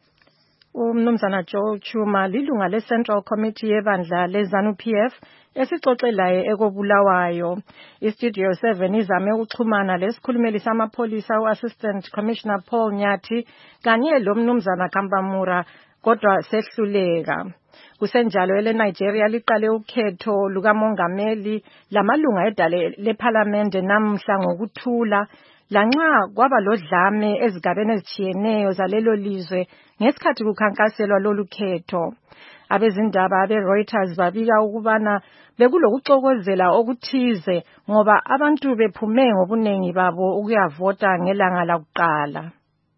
Umnumzana Joe Chuma lilunga leCentral Committee yebandla leZANU-PF esixoxelayo ekobulawayo. iStudio 7 izame ukuxhumana lesikhulumeli samapholisa uAssistant Commissioner Paul Nyathi kanye lomnumzana Kambamura, kodwa sehluleka. Kusenjalo eleNigeria liqale ukhetho lukamongameli lamalunga edale lephalamende namhla ngokuthula, lanxa kwaba lodlame ezigabeni ezitshiyeneyo zalelo lizwe ngesikhathi kukhankaselwa lolu khetho. Abezindaba abeReuters babika ukubana bekulokuxokozela okuthize ngoba abantu bephume ngobunengi babo ukuyavota ngelanga lakuqala.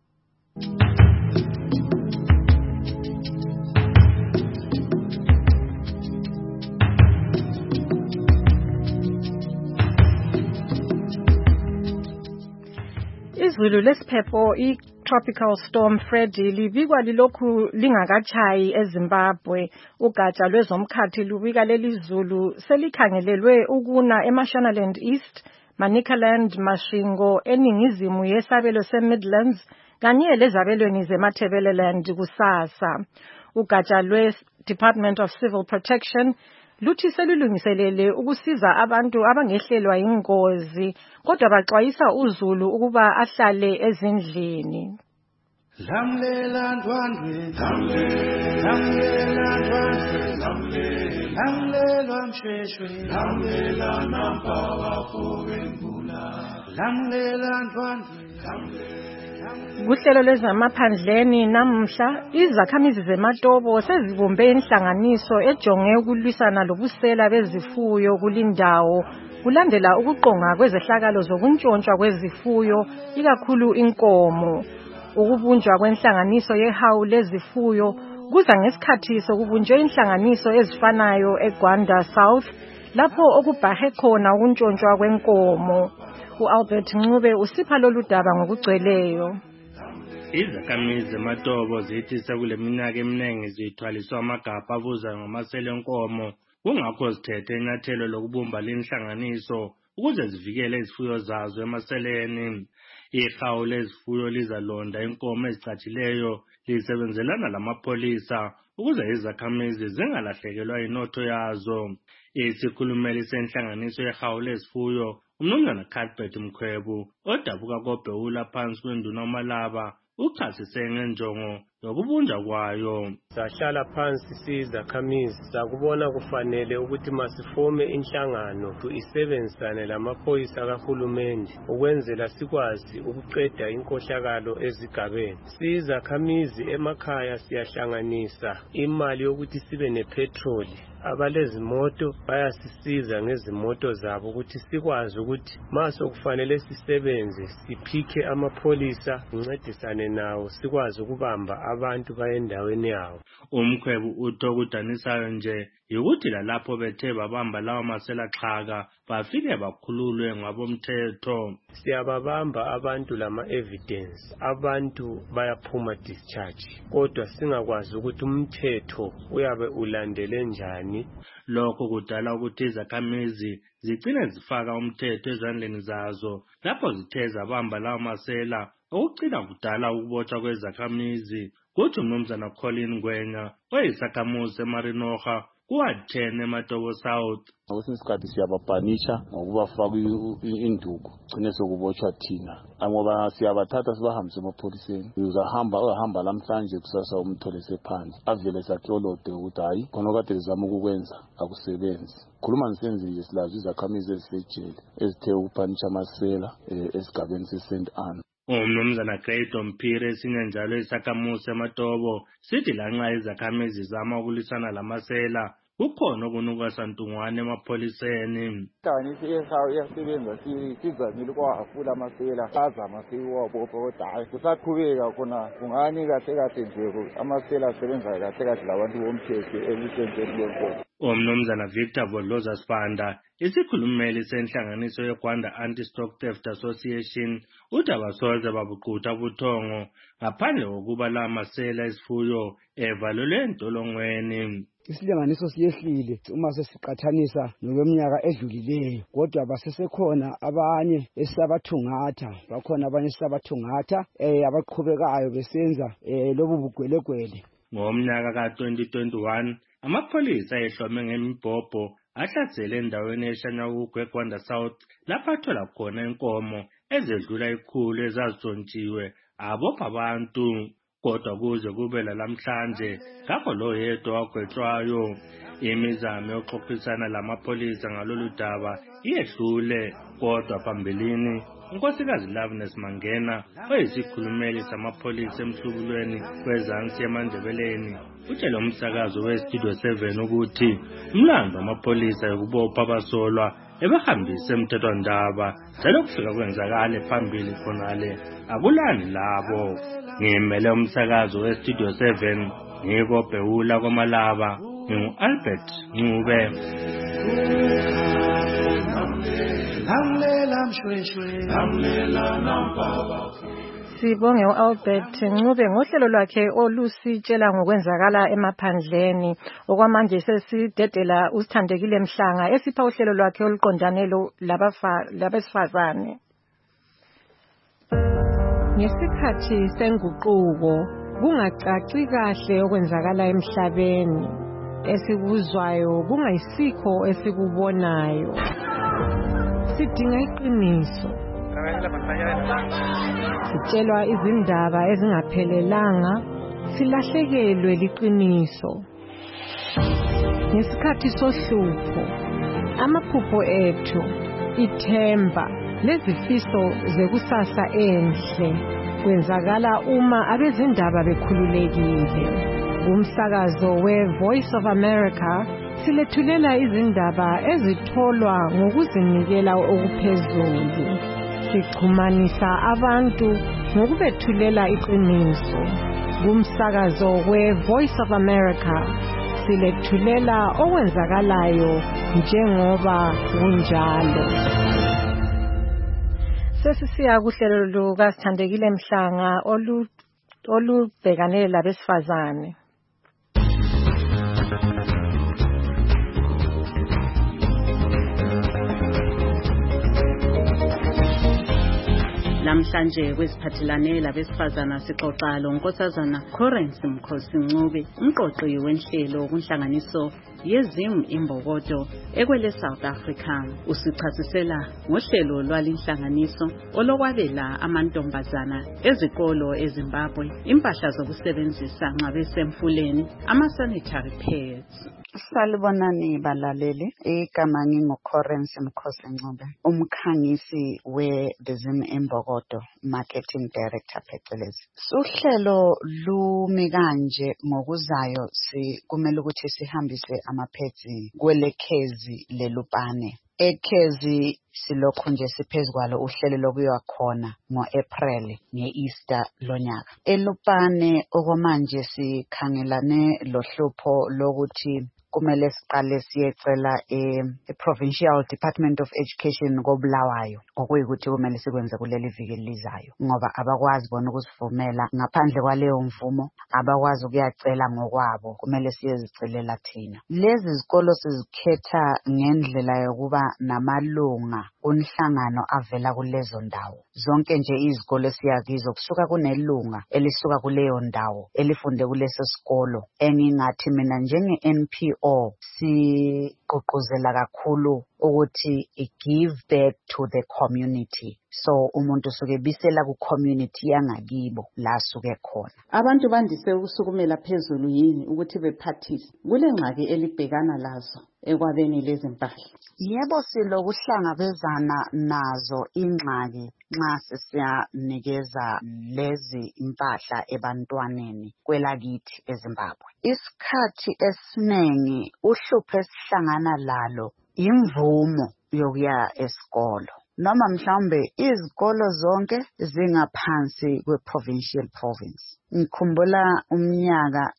Izulu lesiphepho i-Tropical Storm Freddy libikwa lilokhu lingakatshayi eZimbabwe. Ugatsha lwezomkhathi lubika leli zulu selikhangelelwe ukuna eMashonaland East, Manicaland, Masvingo, eningizimu yesabelo seMidlands kanye lezabelweni zeMatabeleland kusasa. Ugatsha lwe-Department of Civil Protection luthi selulungiselele ukusiza abantu abangehlelwa ingozi kodwa baxwayisa uZulu ukuba ahlale ezindlini. Lamlela ndwandwe, lamlela ndwandwe, lamlela msheshwe, lamlela nampawa kuvengula, lamlela ndwandwe. Kuhlelo lwezamaphandleni namhla izakhamizi zeMatobo sezibumbe inhlanganiso ejonge ukulwisana lobusela bezifuyo kulindawo kulandela ukuqonga kwezehlakalo zokuntshontshwa kwezifuyo ikakhulu inkomo. Ukubunjwa kwenhlanganiso yehawu lezifuyo kuza ngesikhathi sokubunjwe inhlanganiso ezifanayo eGwanda South lapho okubhahe khona ukuntshontshwa kwenkomo. uAlbert Ncube usipha lolu daba ngokugcweleyo. Izakhamizi zeMatobo zithi sekule minyaka eminingi zithwaliswa amagabha avuza ngamasela enkomo kungakho zithethe inyathelo lokubumba lenhlanganiso ukuze zivikele izifuyo zazo emaseleni. Ihawu lezifuyo lizalonda inkomo ezicatshileyo lisebenzelana lamapolisa ukuze izakhamizi zingalahlekelwa inotho yazo. Isikhulumeli senhlanganiso yehawu lezifuyo uMnumzana Cuthbert Mkhwebu odabuka koBhewula phansi kwenduna uMalaba uchasise ngenjongo yokubunjwa kwayo. Sahlala phansi sizakhamizi sakubona kufanele ukuthi masifome inhlangano isebenzisane lamaphoyisa kahulumende ukwenzela sikwazi ukuqeda inkohlakalo ezigabeni. Sizakhamizi emakhaya siyahlanganisa imali yokuthi sibe nepetroli. Abalezimoto bayasisiza ngezimoto zabo ukuthi sikwazi ukuthi maso kufanele sisebenze siphike amapholisa uncedisane nawo sikwazi ukubamba abantu bayendaweni yawo. Umkhwebu utokudanisayo nje ukuthi lapho bethe babamba lawa masela xhaka bafike bakhululwe ngabomthetho. Siyababamba abantu lama evidence, abantu bayaphuma discharge kodwa singakwazi ukuthi umthetho uyabe ulandele njani. Lokho kudala ukuthi izakhamizi zigcine zifaka umthetho ezandleni zazo lapho zithe zabamba lawa masela okucina kudala ukubotshwa kwezakhamizi. Kuthi uMnumzana Colin Ngwenya oyisakhamuzi eMarinoha kuwathene eMatobo South. Kwesinye isikhathi siyababhanisha ngokubafaka induku gcine sokubotshwa thina ngoba siyabathatha sibahambise emapholiseni. Uzahamba lamhlanje kusasa umthole sephansi avele saklolode ukuthi hayi khona kade lizama ukukwenza akusebenzi. Khuluma ngisenzi nje silazi izakhamizi ezisejele ezithe ukuphanisha amasela esigabeni seSt Anne. Umnumzana Credo Mpire esinye njalo isakhamuzi eMatobo sithi lanxa izakhamizi zama ukulisana lamasela kukhona okunuka santungwane emapholiseni. Inhlanganiso yehawu iyasebenza sizamile ukwahafula amasela azama siwabopha kodwa hayi kusaqhubeka khona kungani kahle nje amasela asebenza kahle labantu bomthetho elisenteni lenkomo. Umnumzana Victor Vodloza Sibanda isikhulumeli senhlanganiso yeGwanda Anti-Stock Theft Association uthi abasoze babuqutha ubuthongo ngaphandle kokuba la masela esifuyo evalelwe entolongweni. Isilinganiso siyehlile uma sesiqathanisa nokweminyaka edlulileyo kodwa basesekhona abanye esabathungatha bakhona abanye esabathungatha abaqhubekayo besenza lobu bugwelegwele. Ngomnyaka ka-2021 amapholisa ehlome ngemibhobho ahlasele endaweni eShanyawugwe eGwanda South lapho athola khona inkomo ezedlula 100 ezazitshontshiwe abopha abantu. Kodwa kuze kube lamhlanje kakho lo yedwa wagwetshwayo. Imizamo yokuxoxisana lamapholisa ngalolu daba iyehlule kodwa phambilini uNkosikazi Loveness Mangena oyisikhulumeli samapholisa emhlubulweni kwezansi eMandebeleni utshele umsakazo weStudio 7 ukuthi umlando wamapholisa yokubopha abasolwa ebehambise emthethwandaba selokufika kwenzakala phambili khonale akulani labo. Ngimele umsakazo weStudio 7 ngikoBhewula kwaMalaba ngingu-Albert Ncube. Sibonge uAlbert Ncube ngohlelo lwakhe olusitshela ngokwenzakala emaphandleni. Okwamanje sesidedela uSithandekile Mhlanga esipha uhlelo lwakhe oluqondane labesifazane. Ngesikhathi senguquko kungacaci kahle okwenzakala emhlabeni. esikuzwayo kungayisikho esikubonayo. Sidinga iqiniso. Sitshelwa izindaba ezingaphelelanga, silahlekelwe liqiniso. Ngesikhathi sohlupho, amaphupho ethu, ithemba, lezifiso zekusasa enhle kwenzakala uma abezindaba bekhululekile. Umsakazo we-Voice of America silethulela izindaba ezitholwa ngokuzinikela okuphezulu. Sixhumanisa abantu ngokubethulela iqiniso. Umsakazo we-Voice of America silethulela okwenzakalayo njengoba kunjalo. Sesisiya kuhlelo lukaSithandekile Mhlanga olubhekane labesifazane. Namhlanje kwesiphathelane labesifazana sixoxa loNkosazana Corensi Mkhosi Ncube, umqoqi wenhlelo kunhlanganiso yeZim Imbokodo ekwele South Africa. Usichasisela ngohlelo lwalinhlanganiso olokwabela amantombazana ezikolo eZimbabwe impahla zokusebenzisa nxa besemfuleni, ama-sanitary pads. Salibonani balaleli, igama nginguCorensi Mkhosi Ncube, umkhangisi we-The Zim Imbokodo Marketing Director phecelezi. Uhlelo lumi kanje ngokuzayo kumele ukuthi sihambise amaphedzi kwelekhezi lelupane. Ekhezi silokho nje siphezkwalo uhlelo lokuya khona ngo-April nge-Easter lonyaka. Elupane okwamanje sikhangelane lohlupho lokuthi kumele siqale siyecela Provincial Department of Education koBulawayo okuyikuthi kumele sikwenze kuleli viki elizayo ngoba abakwazi bona ukusivumela ngaphandle kwaleyo mvumo, abakwazi ukuyacela ngokwabo, kumele siyezicelela thina. Lezi zikolo sizikhetha ngendlela yokuba namalunga unhlangano avela kulezo ndawo. Zonke nje izikole siyakizo kusuka kunelunga elisuka kuleyo ndawo elifunde kuleso sikolo. Engingathi mina njenge-NPO siqoqozela kakhulu ukuthi give back to the community. So umuntu suke bisela ku community yangakibo la suke khona. Abantu bandise ukusukumela phezulu yini ukuthi bephathise kule ngxaki elibhekana lazo ekwabeni lezi impahla? Yebo, silokuhlangabezana nazo ingxaki nxa sisiyanikeza lezi impahla ebantwaneni kwelakithi eZimbabwe. Isikhathi esiningi uhlupho esihlangana lalo imvumo yokuya esikolo. Noma mhlawumbe izikolo zonke zingaphansi kwe-provincial province. Ngikhumbula umnyaka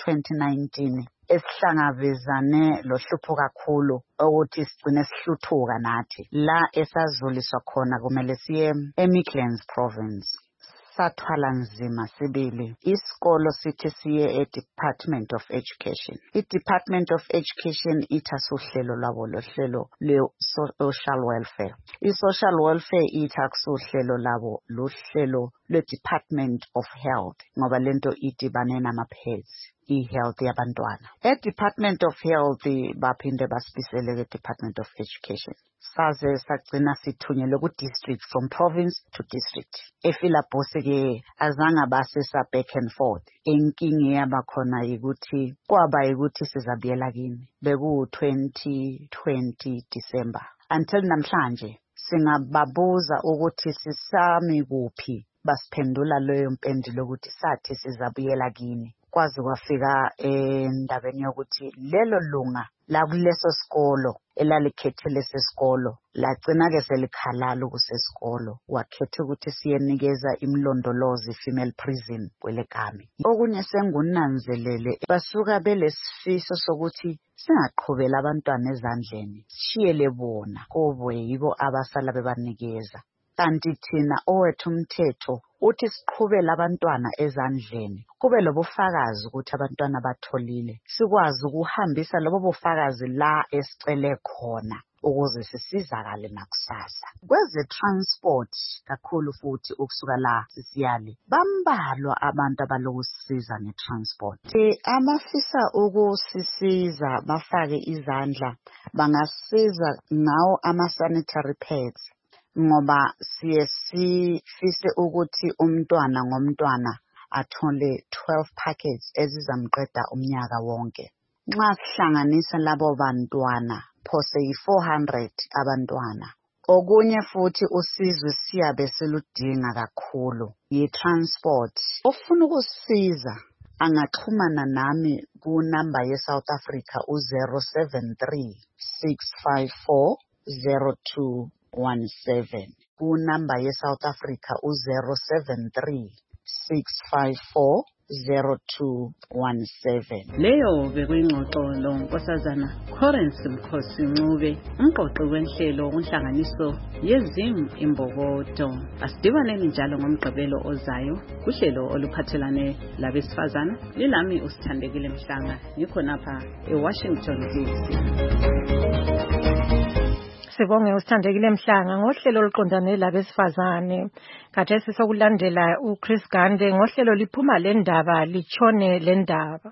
ka-2019 esihlangabezane lohlupho kakhulu ukuthi sigcine sihluthuka nathi la esazuliswa khona kumele siye eMidlands province. Sathwala nzima sibili. Isikolo sithi siye eDepartment of Education. iDepartment of Education ithatha uhlelo lwabo lohlelo le-social welfare. I-social welfare ithatha uhlelo labo lohlelo lwe-Department of Health ngoba lento idibane nama-pads. I-health yabantwana. E-Department of Health baphinde basibisele ke-Department of Education. Saze sagcina sithunyelwe ku-district from province to district. Efilabhosi ke azange basisa back and forth. Inkinga yabakhona yikuthi kwaba yikuthi sizabuyela kini. Beku-2020 December. Until namhlanje singababuza ukuthi sisami kuphi, basiphendula leyo mpendulo ukuthi sathi sizabuyela kini. Kwazi kwafika endabeni yokuthi lelo lunga la kuleso sikolo elalikhethe lesesikolo lagcina ke selikhalala kusesikolo, wakhetha ukuthi siyenikeza imlondolozi female prison kwelekami. Okunye sengunanzelele basuka belesifiso sokuthi singaqhubela abantwana ezandleni, sishiyele bona kube yibo abasala bebanikeza. Kanti thina owethu umthetho uthi siqhubele abantwana ezandleni, kube lobufakazi ukuthi abantwana batholile, sikwazi ukuhambisa lobo bufakazi la esicele khona ukuze sisizakale nakusasa. Kweze transport kakhulu futhi ukusuka la sisiyale bambalwa abantu abalokusisiza nge-transport. Amafisa ukusisiza bafake izandla bangasiza ngawo ama-sanitary pads ngoba siye sifise ukuthi umntwana ngomntwana athole 12 packets ezizamqeda umnyaka wonke. Nxa sihlanganisa labo bantwana phose yi-400 abantwana. Okunye futhi usizwe siyabe seludinga kakhulu yi-transport. Ofuna ukusisiza angaxhumana nami kunamba ye-South Africa u-073 654 0217. Kunamba ye-South Africa u-073 654 0217. Leyo bekuyingxoxo lo Nkosazana Corensi Mkhosi Ncube, umqoqi wenhlelo kunhlanganiso yeZim Imbokodo. Asidibaneni njalo ngomgqibelo ozayo kuhlelo oluphathelane labesifazana. Lilami uSithandekile Mhlanga, ngikhonapha eWashington DC. Sibonge uSithandekile Mhlanga ngohlelo oluqondane labesifazane. Khathesi sokulandela uChris Gande ngohlelo liphuma le ndaba litshone le ndaba.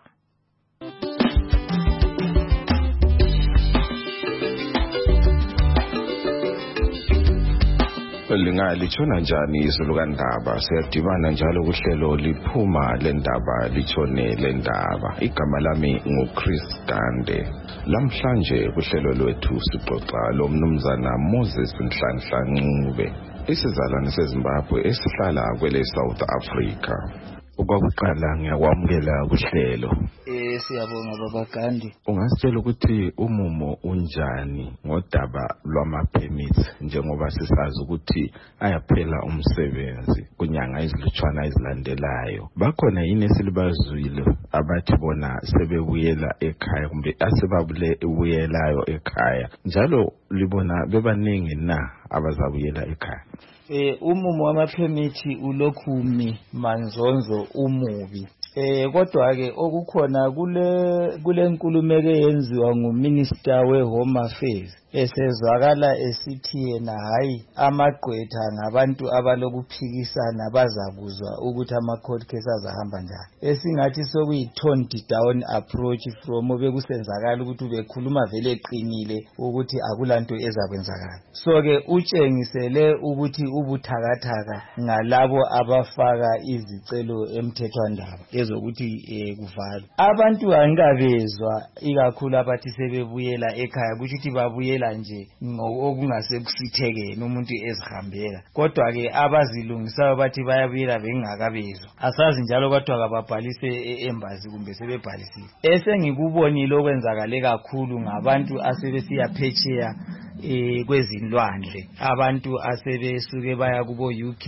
Lingalitshona njani izulu kaNdaba? Siyadibana njalo kuhlelo liphuma le ndaba litshone le ndaba. Igama lami nguChris Gande. Lamhlanje kuhlelo lwethu sixoxa lo mnumzana Moses Nhlanhla Ncube, isizalwane seZimbabwe esihlala kwele South Africa. Ukwakuqala ngiyakwamukela kuhlelo. Siyabonga baba Gandhi. Ungasitshela ukuthi umumo unjani ngodaba lwama-permits njengoba sisazi ukuthi ayaphela umsebenzi kunyanga izilutshwana ezilandelayo. Bakhona yini esilibazwile abathi bona sebebuyela ekhaya kumbe asebabuyelayo ekhaya? Njalo libona bebaningi na abazabuyela ekhaya? Umumo wama-permit ulokhu manzonzo umubi. Kodwa ke okukhona kule nkulumeko yenziwa nguMinister we-Home Affairs esezwakala esithi yena hayi amagqwetha ngabantu abalokuphikisana bazakuzwa ukuthi ama-court case azahamba njani. Esingathi sokuyi-toned down approach from bekusenzakala ukuthi bekhuluma vele eqinile ukuthi akulanto ezakwenzakala. So ke utshengisele ukuthi ubuthakathaka ngalabo abafaka izicelo emthethwandaba ezokuthi kuvalwe. Abantu angabezwa ikakhulu abathi sebebuyela ekhaya kusho ukuthi babuyela nje okungasekusithekeni umuntu ezihambela. Kodwa ke abazilungisayo bathi bayabuyela bengakabezwa. Asazi njalo kodwa kababhalise embassy kumbe sebebhalisile. Esengikubonile okwenzakale kakhulu ngabantu asebesiya phetsheya kwezinlwandle. Abantu asebesuke baya kubo UK,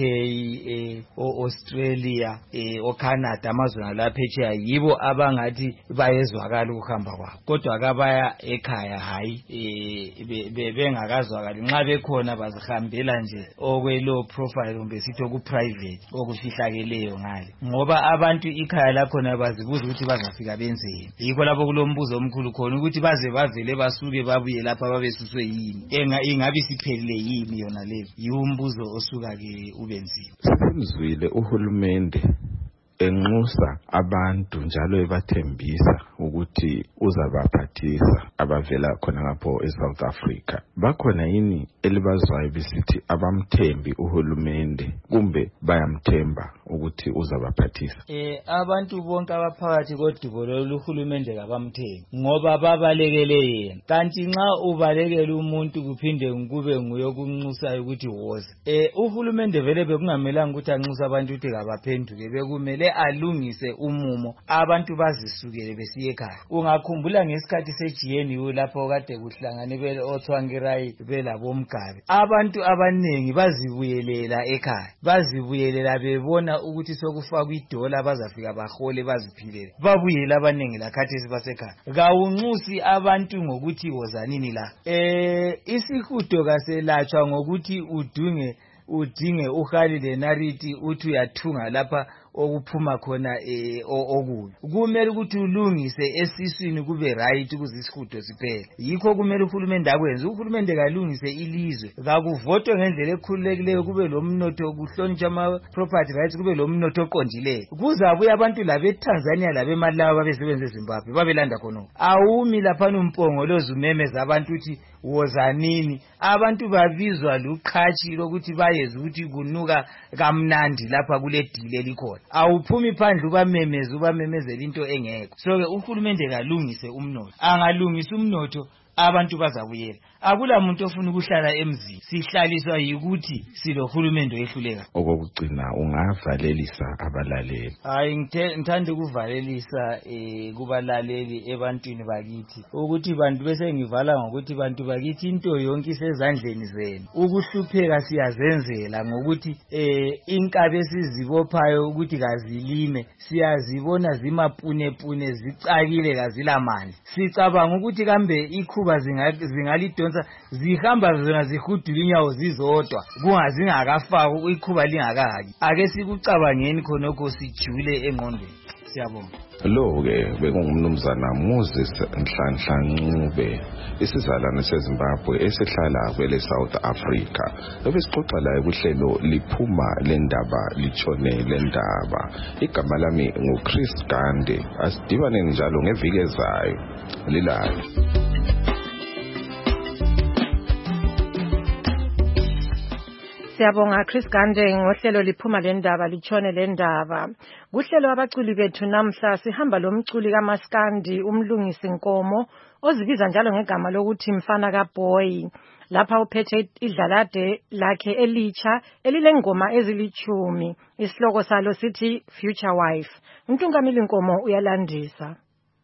Australia, Canada, amazwe alaphetsheya yibo abangathi bayezwakala ukuhamba kwabo. Kodwa kabaya ekhaya hayi bengakazwakali. Nxa bekhona bazihambela nje okwelo profile kumbe sithi okuprivate okufihlakeleyo ngale. Ngoba abantu ikhaya lakhona bazibuza ukuthi bazafika benzeni. Yikho lapho kulombuzo omkhulu khona ukuthi baze bavele basuke babuye lapha babesuswe yini. Ingabe siphelile yini yona leyo? Yiwumbuzo osuka ke ubenzima. Simzwile uhulumende enxusa abantu njalo ebathembisa ukuthi uzabaphathisa abavela khona ngapho eSouth Africa. Bakhona yini elibazwayo besithi abamthembi uhulumende kumbe bayamthemba ukuthi uzabaphathisa? Abantu bonke abaphakathi kodubo lohulumende kabamthembi ngoba babalekele yena. Kanti nxa ubalekele umuntu kuphinde kube nguye okunxusayo ukuthi woza. Uhulumende vele bekungamelanga ukuthi anxusa abantu ukuthi kabaphenduke, bekumele alungise umumo abantu bazisukele besiye ekhaya. Ungakhumbula ngesikhathi seGNU lapho kade kuhlangane oThwangirai belabomgabe. Abantu abanengi bazibuyelela ekhaya. Bazibuyelela bebona ukuthi sokufaka idola bazafika bahole baziphilele. Babuyela abanengi lakhathesi basekhaya. Kawunxusi abantu ngokuthi wozanini la. Isihudo kaselatshwa ngokuthi udinge uhalile nariti uthi uyathunga lapha okuphuma khona okuyo. Kumele ukuthi ulungise esiswini kube right ukuze isihudo siphele. Yikho kumele uhulumende akwenze. Uhulumende kalungise ilizwe. Kakuvotwe ngendlela ekhululekileyo kube lo mnotho kuhlonitsha ama property rights kube lo mnotho oqondileyo. Kuzabuya abantu labe Tanzania labe Malawi abesebenza eZimbabwe babelanda khona. Awumi lapha umpongo lozumemeza abantu uthi wozanini. Abantu babizwa luqhashi lokuthi bayeze ukuthi kunuka kamnandi lapha kule dile likhona. Awuphumi phandle ubamemezela into engekho. So ke uhulumende kalungise umnotho. Angalungisa umnotho abantu bazabuyela. Akula muntu ofuna ukuhlala emzini. Sihlaliswa yikuthi silohulumende oyehluleka. Okugcina ungavalelisa abalaleli. Hayi ngithanda ukuvalelisa kubalaleli ebantwini bakithi. Ukuthi bantu bese ngivala ngokuthi bantu bakithi into yonke isezandleni zenu. Ukuhlupheka siyazenzela ngokuthi inkabe sizibophayo ukuthi kazilime siyazibona zimapune zicakile kazilamandla. Sicabanga ukuthi kambe ikhuba zingalidonsa zihamba zona zihudula inyawo zizodwa kungazingakafaka ikhuba lingakahaki. Ake sikucabangeni khonokho sijule engqondweni. Siyabonga. Lo-ke bekungumnumzana Moses Nhlanhla Ncube, isizalwane seZimbabwe esihlala kwele South Africa. Ebesixoxa laye kuhlelo liphuma lendaba litshone lendaba. Igama lami nguChris Gande. Asidibane njalo ngeviki ezayo. Lilalo. Siyabonga Chris Gande ngohlelo liphuma lendaba litshone lendaba. Kuhlelo abaculi bethu namhla sihamba lomculi kaMaskandi umlungisi Nkomo ozibiza njalo ngegama lokuthi Mfana kaBoy. Lapha uphethe idlalade lakhe elitsha elilengoma ezilithumi. Isihloko salo sithi Future Wife. Untungamili Nkomo uyalandisa.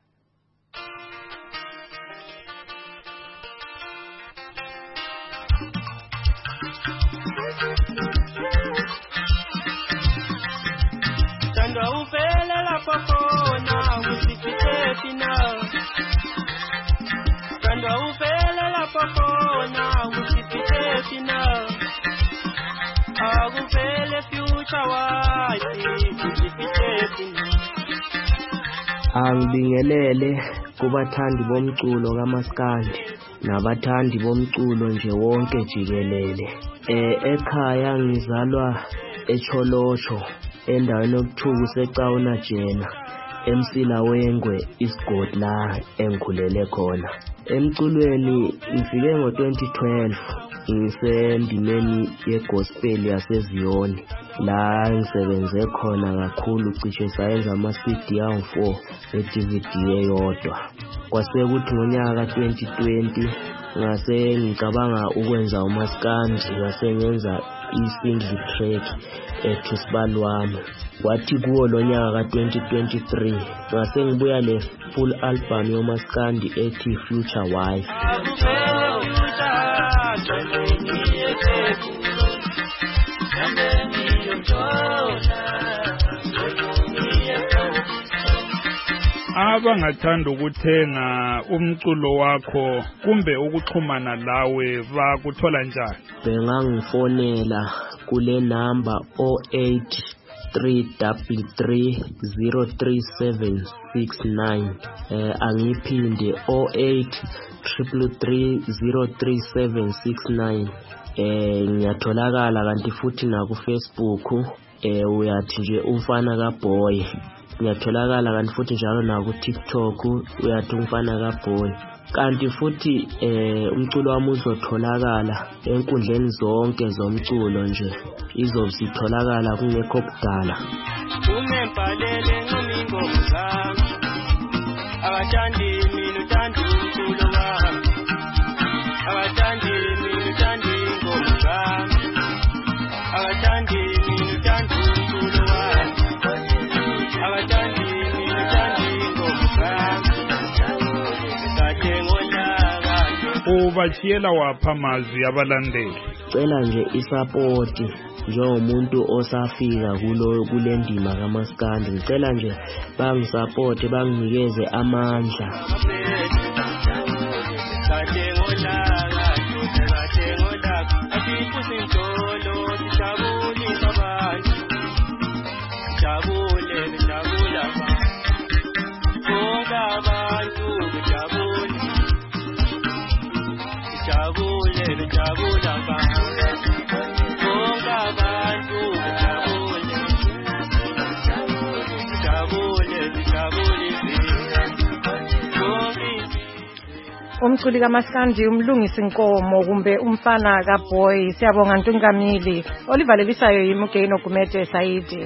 Angibingelele kubathandi bomculo kaMaskandi nabathandi bomculo nje wonke jikelele. Ekhaya ngizalwa eCholosho endaweni yokuthuku seCauna Jena eMsila Wengwe isigodi la engikhulele khona. Emculweni ngifike ngo2012 ngisendimeni yegospel yaseZioni la ngisebenze khona kakhulu cishe sayenza ama-CD awu4 e-DVD eyodwa. Kwasekuthi ngonyaka ka2020 ngase ngicabanga ukwenza uMaskandi ngase ngenza i-single track ethi Sibalwami. Kwathi kuwo lo nyaka ka2023 ngase ngibuya le full album yoMaskandi ethi Future Wife. Abangathanda ukuthenga umculo wakho kumbe ukuxhumana lawe bakuthola njani? Bengangifonela kule number 0833303769. Angiphinde 0833303769. Ngiyatholakala kanti futhi na ku Facebook uyathi nje Umfana kaBoy. Ngiyatholakala kanti futhi njalo na ku TikTok uyathi Umfana kaBoy. Kanti futhi umculo wami uzotholakala enkundleni zonke zomculo nje. Izositholakala kungekho kudala. Ungempalele ngomingoma zami. Abathandi mina uthanda umculo wami. Abathandi mina uthanda ingoma zami. Abathandi mina uthanda umculo wami. Abathandi mina uthanda ingoma zami. Ubachiyela wapha amazwi abalandeli. Cela nje isapoti njengomuntu osafika kule ndima kaMaskandi. Ngicela nje bangisapoti banginikeze amandla. Jabu jabula bonke abantu Umculi kaMaskandi umlungisi inkomo kumbe umfana kaBoy siyabonga Ntungamili olivalelisayo yimugeno Gumede Saidi.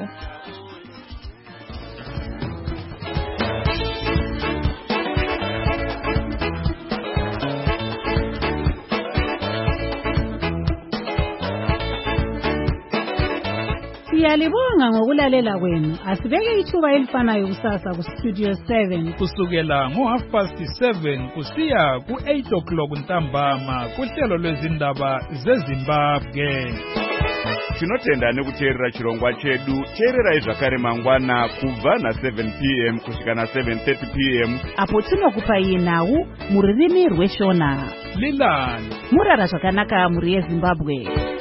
Siyalibonga ngokulalela kwenu. Asibeke ithuba elifanayo kusasa ku Studio 7 kusukela ngo7:30 kusiya ku8:00 ntambama kuhlelo lwezindaba zeZimbabwe. Tinotenda nekuteerera chirongwa chedu. Teererai zvakare mangwana kubva na7 p.m. kusvika na7:30 p.m. apo tinokupai nhau muririmi rweshona. Lilani murara zvakanaka muri yeZimbabwe.